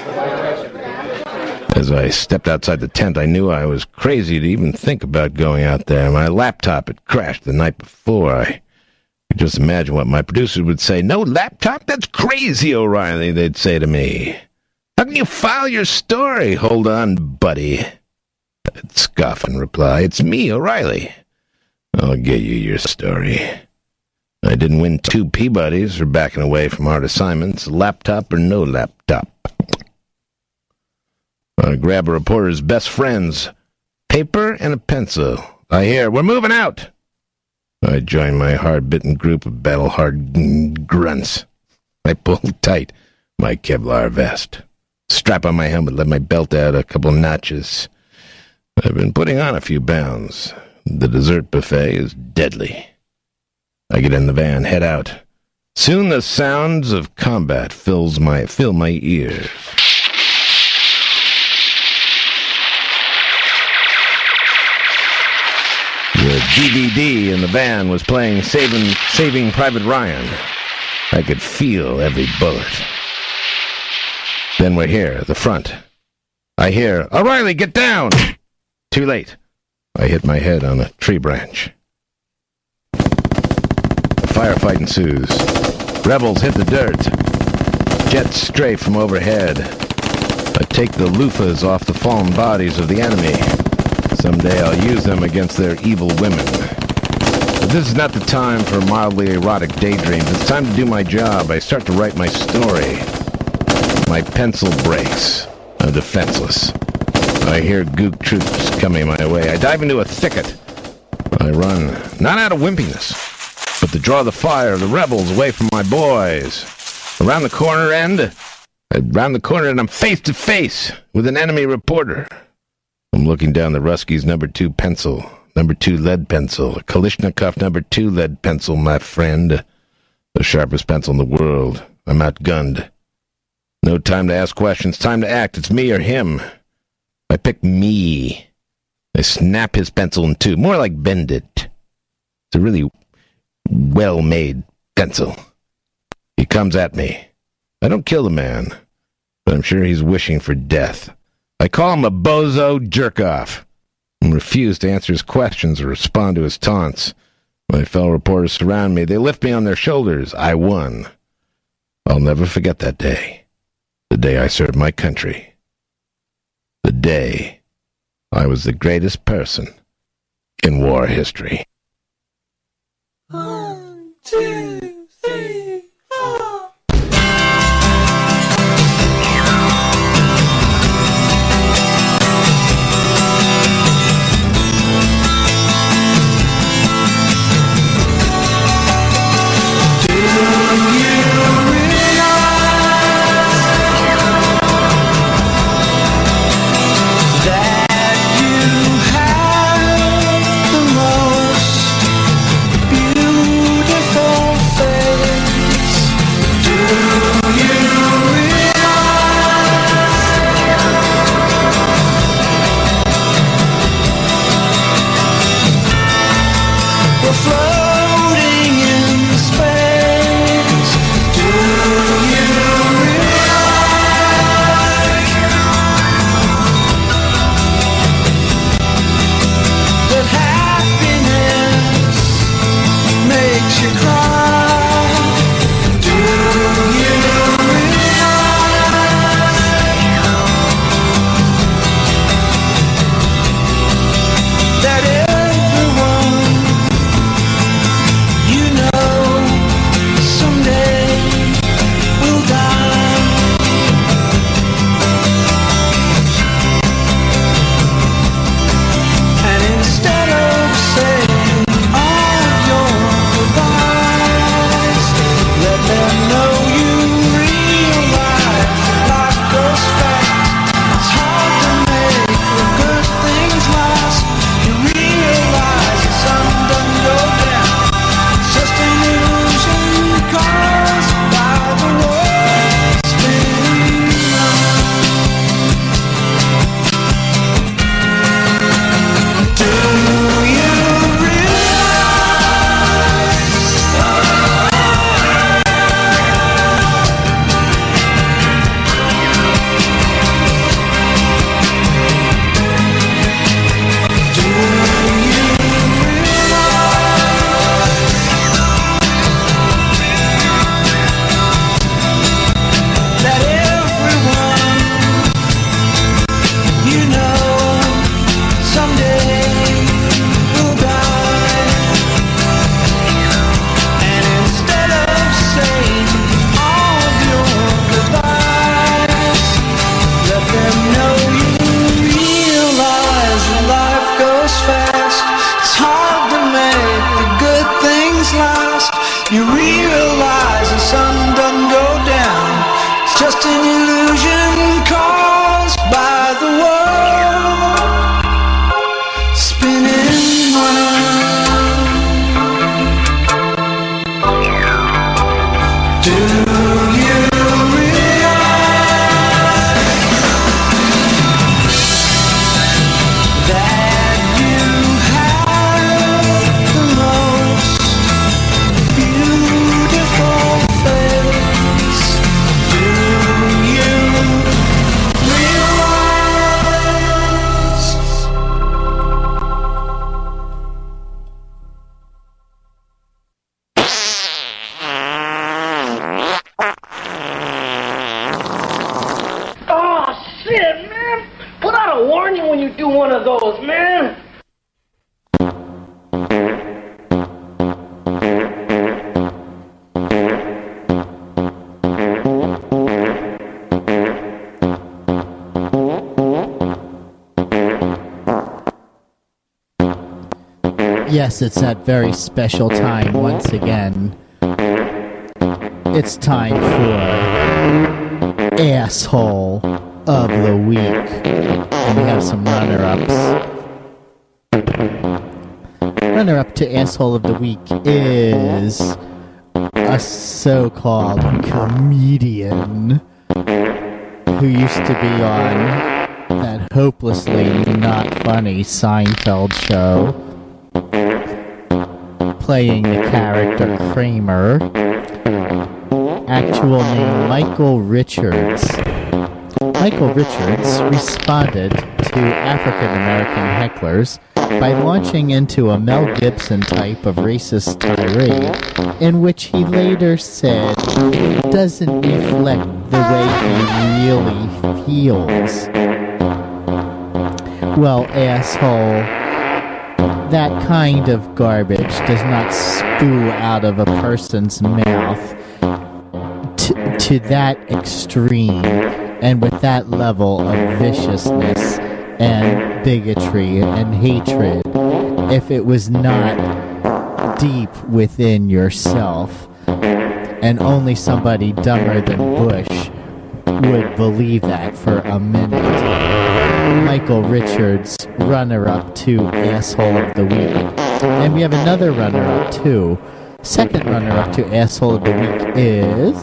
As I stepped outside the tent, I knew I was crazy to even think about going out there. My laptop had crashed the night before. I could just imagine what my producers would say. No laptop? That's crazy, O'Reilly, they'd say to me. How can you file your story? Hold on, buddy. I'd scoff and reply, it's me, O'Reilly. I'll get you your story. I didn't win two Peabodys for backing away from hard assignments, laptop or no laptop. I grab a reporter's best friends, paper and a pencil. I hear, we're moving out. I join my hard-bitten group of battle-hard grunts. I pull tight my Kevlar vest. Strap on my helmet, let my belt out a couple notches. I've been putting on a few pounds. The dessert buffet is deadly. I get in the van, head out. Soon the sounds of combat fills my fill my ears. The D V D in the van was playing Saving, Saving Private Ryan. I could feel every bullet. Then we're here, the front. I hear, O'Reilly, get down! Too late. I hit my head on a tree branch. A firefight ensues. Rebels hit the dirt. Jets strafe from overhead. I take the loofahs off the fallen bodies of the enemy. Someday I'll use them against their evil women. But this is not the time for mildly erotic daydreams. It's time to do my job. I start to write my story. My pencil breaks. I'm defenseless. I hear gook troops coming my way. I dive into a thicket. I run, not out of wimpiness, but to draw the fire of the rebels away from my boys. Around the corner end, around the corner, and I'm face to face with an enemy reporter. I'm looking down the Ruskies number two pencil, number two lead pencil, a Kalashnikov number two lead pencil, my friend. The sharpest pencil in the world. I'm outgunned. No time to ask questions, time to act. It's me or him. I pick me. I snap his pencil in two, more like bend it. It's a really well-made pencil. He comes at me. I don't kill the man, but I'm sure he's wishing for death. I call him a bozo jerk-off and refuse to answer his questions or respond to his taunts. My fellow reporters surround me. They lift me on their shoulders. I won. I'll never forget that day. The day I served my country. The day I was the greatest person in war history. One, two, three, four. Do you realize that you have the most Yes, it's that very special time once again. It's time for Asshole of the Week. And we have some runner-ups. Runner-up to Asshole of the Week is a so-called comedian who used to be on that hopelessly not funny Seinfeld show, playing the character Kramer. Actual name Michael Richards. Michael Richards responded to African American hecklers by launching into a Mel Gibson type of racist tirade, in which he later said doesn't reflect the way he really feels. Well, asshole, that kind of garbage does not spew out of a person's mouth to, to that extreme and with that level of viciousness and bigotry and hatred if it was not deep within yourself. And only somebody dumber than Bush would believe that for a minute. Michael Richards, runner-up to Asshole of the Week. And we have another runner-up too. Second runner-up to Asshole of the Week is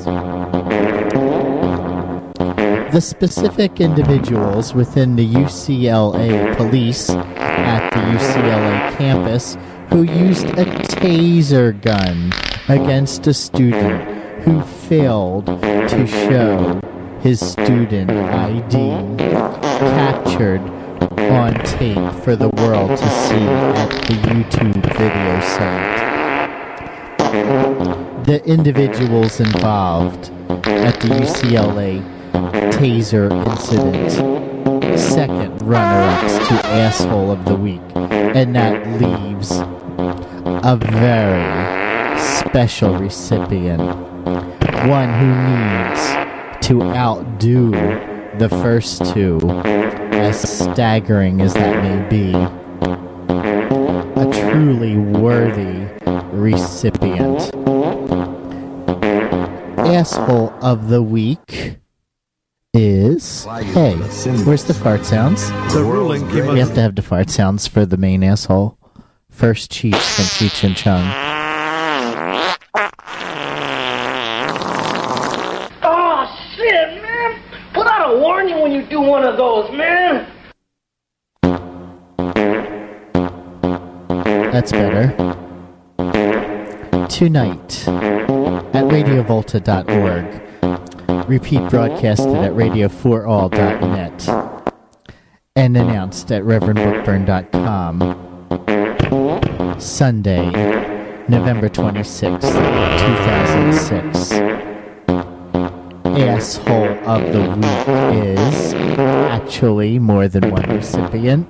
the specific individuals within the U C L A police at the U C L A campus who used a taser gun against a student who failed to show his student I D, captured on tape for the world to see at the YouTube video site. The individuals involved at the U C L A taser incident, second runner-ups to Asshole of the Week, and that leaves a very special recipient, one who needs to outdo the first two, as staggering as that may be. A truly worthy recipient. Asshole of the Week is... Hey, where's the fart sounds? The ruling came We have to have the fart sounds for the main asshole. First Cheech from Cheech and Chong. Oh, shit, man! Put out a warning when you do one of those, man! That's better. Tonight at radio volta dot org. Repeat broadcasted at radio for all dot net. And announced at reverend bookburn dot com. Sunday, November twenty-sixth, two thousand six. Asshole of the Week is actually more than one recipient.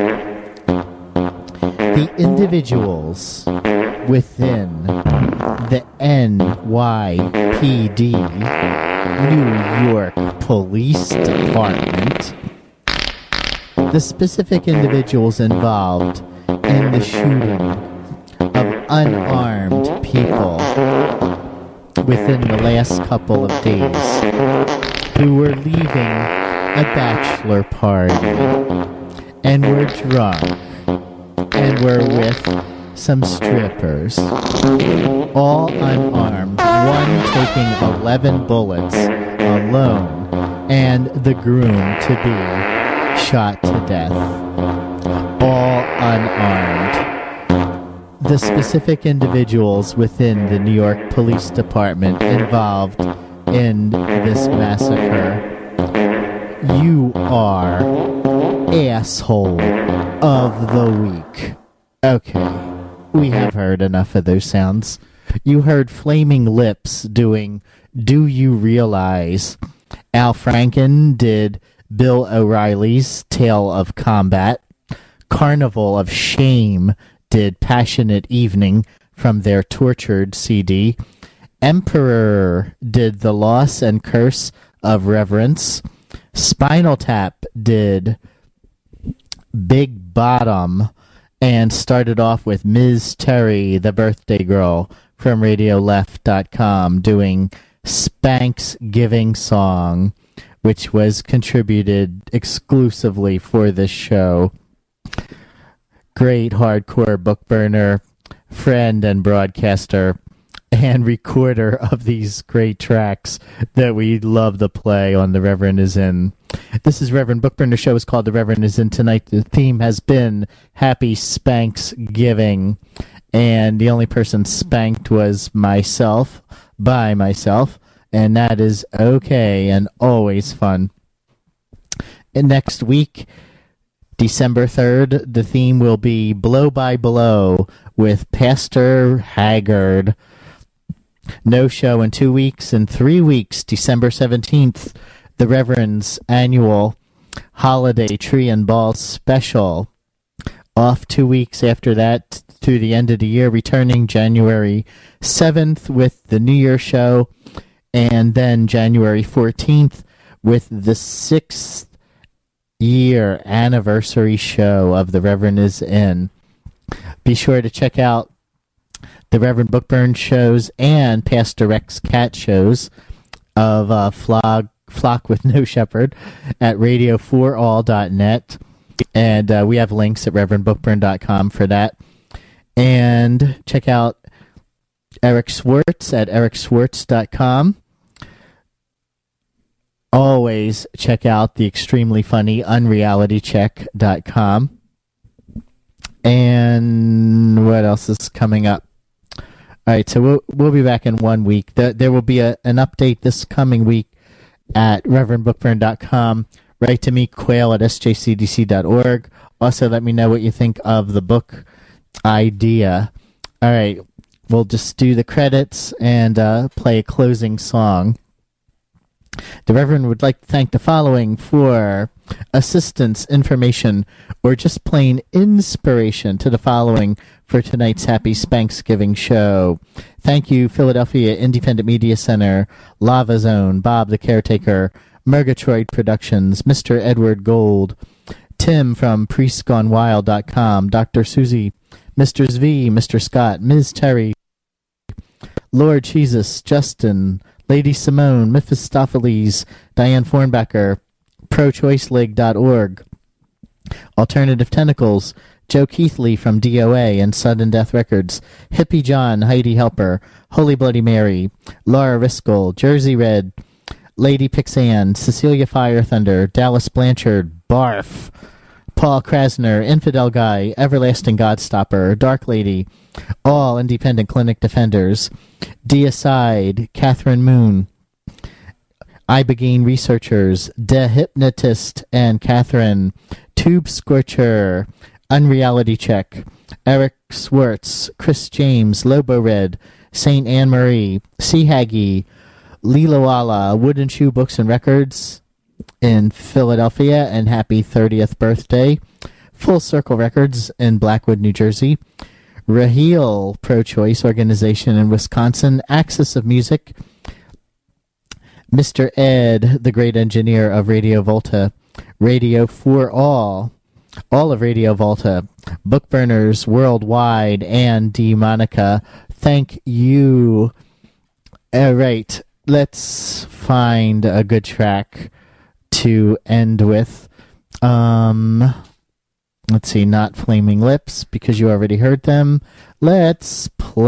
The individuals within the N Y P D, New York Police Department, the specific individuals involved in the shooting of unarmed people within the last couple of days who were leaving a bachelor party and were drunk and were with some strippers, all unarmed, one taking eleven bullets alone, and the groom to be shot to death, all unarmed. The specific individuals within the New York Police Department involved in this massacre, you are Asshole of the Week. Okay, we have heard enough of those sounds. You heard Flaming Lips doing Do You Realize? Al Franken did Bill O'Reilly's Tale of Combat. Carnival of Shame did Passionate Evening from their Tortured C D. Emperor did The Loss and Curse of Reverence. Spinal Tap did Big Bottom and started off with Miz Terry, the birthday girl, from radio left dot com, doing Spank's Giving Song, which was contributed exclusively for this show. Great hardcore book burner, friend and broadcaster, and recorder of these great tracks that we love to play on The Reverend Is In. This is Reverend Bookburn. The show is called The Reverend Is In. Tonight the theme has been Happy Spanks Giving, and the only person spanked was myself, by myself, and that is okay and always fun. And next week, December third, the theme will be Blow by Blow with Pastor Haggard. No show in two weeks. In three weeks, December seventeenth, the Reverend's annual Holiday Tree and Ball Special. Off two weeks after that through the end of the year, returning January seventh with the New Year show, and then January fourteenth with the sixth year anniversary show of The Reverend Is In. Be sure to check out the Reverend Bookburn shows and Pastor Rex Cat shows of uh, Flock, Flock with No Shepherd at radio for all dot net. And uh, we have links at reverend bookburn dot com for that. And check out Eric Swartz at eric swartz dot com. Always check out the extremely funny unreality check dot com. And what else is coming up? All right, so we'll, we'll be back in one week. There, there will be a, an update this coming week at reverend bookburn dot com. Write to me, quail at s j c d c dot org. Also, let me know what you think of the book idea. All right, we'll just do the credits and uh, play a closing song. The Reverend would like to thank the following for assistance, information, or just plain inspiration to the following for tonight's Happy Spanksgiving show. Thank you, Philadelphia Independent Media Center, Lava Zone, Bob the Caretaker, Murgatroyd Productions, Mister Edward Gold, Tim from priest gone wild dot com, Doctor Susie, Mister Zvi, Mister Scott, Miz Terry, Lord Jesus, Justin, Lady Simone, Mephistopheles, Diane Fornbacher, pro choice league dot org, Alternative Tentacles, Joe Keithley from D O A and Sudden Death Records, Hippie John, Heidi Helper, Holy Bloody Mary, Laura Riskel, Jersey Red, Lady Pixan, Cecilia Fire Thunder, Dallas Blanchard, Barf, Paul Krasner, Infidel Guy, Everlasting Godstopper, Dark Lady, all Independent Clinic Defenders, Deicide, Catherine Moon, Ibogaine Researchers, De Hypnotist and Catherine, Tube Scorcher, Unreality Check, Eric Swartz, Chris James, Lobo Red, Saint Anne Marie, Sea Haggy, Lilawala, Wooden Shoe Books and Records in Philadelphia, and happy thirtieth birthday. Full Circle Records in Blackwood, New Jersey. Raheel Pro-Choice Organization in Wisconsin. Axis of Music. Mister Ed, the great engineer of Radio Volta. Radio for All. All of Radio Volta. Bookburners Worldwide and D. Monica. Thank you. All right. Let's find a good track to end with. Um, let's see, not Flaming Lips, because you already heard them. Let's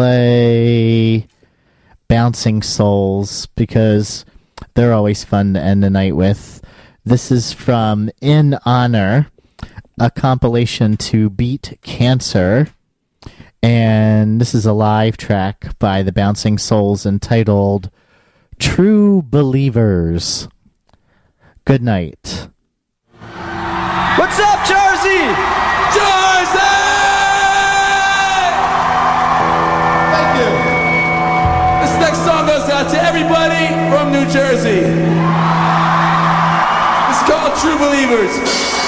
play Bouncing Souls, because they're always fun to end the night with. This is from In Honor, a compilation to Beat Cancer, and this is a live track by the Bouncing Souls entitled True Believers. Good night. What's up, Jersey? Jersey! Thank you. This next song goes out to everybody from New Jersey. It's called True Believers.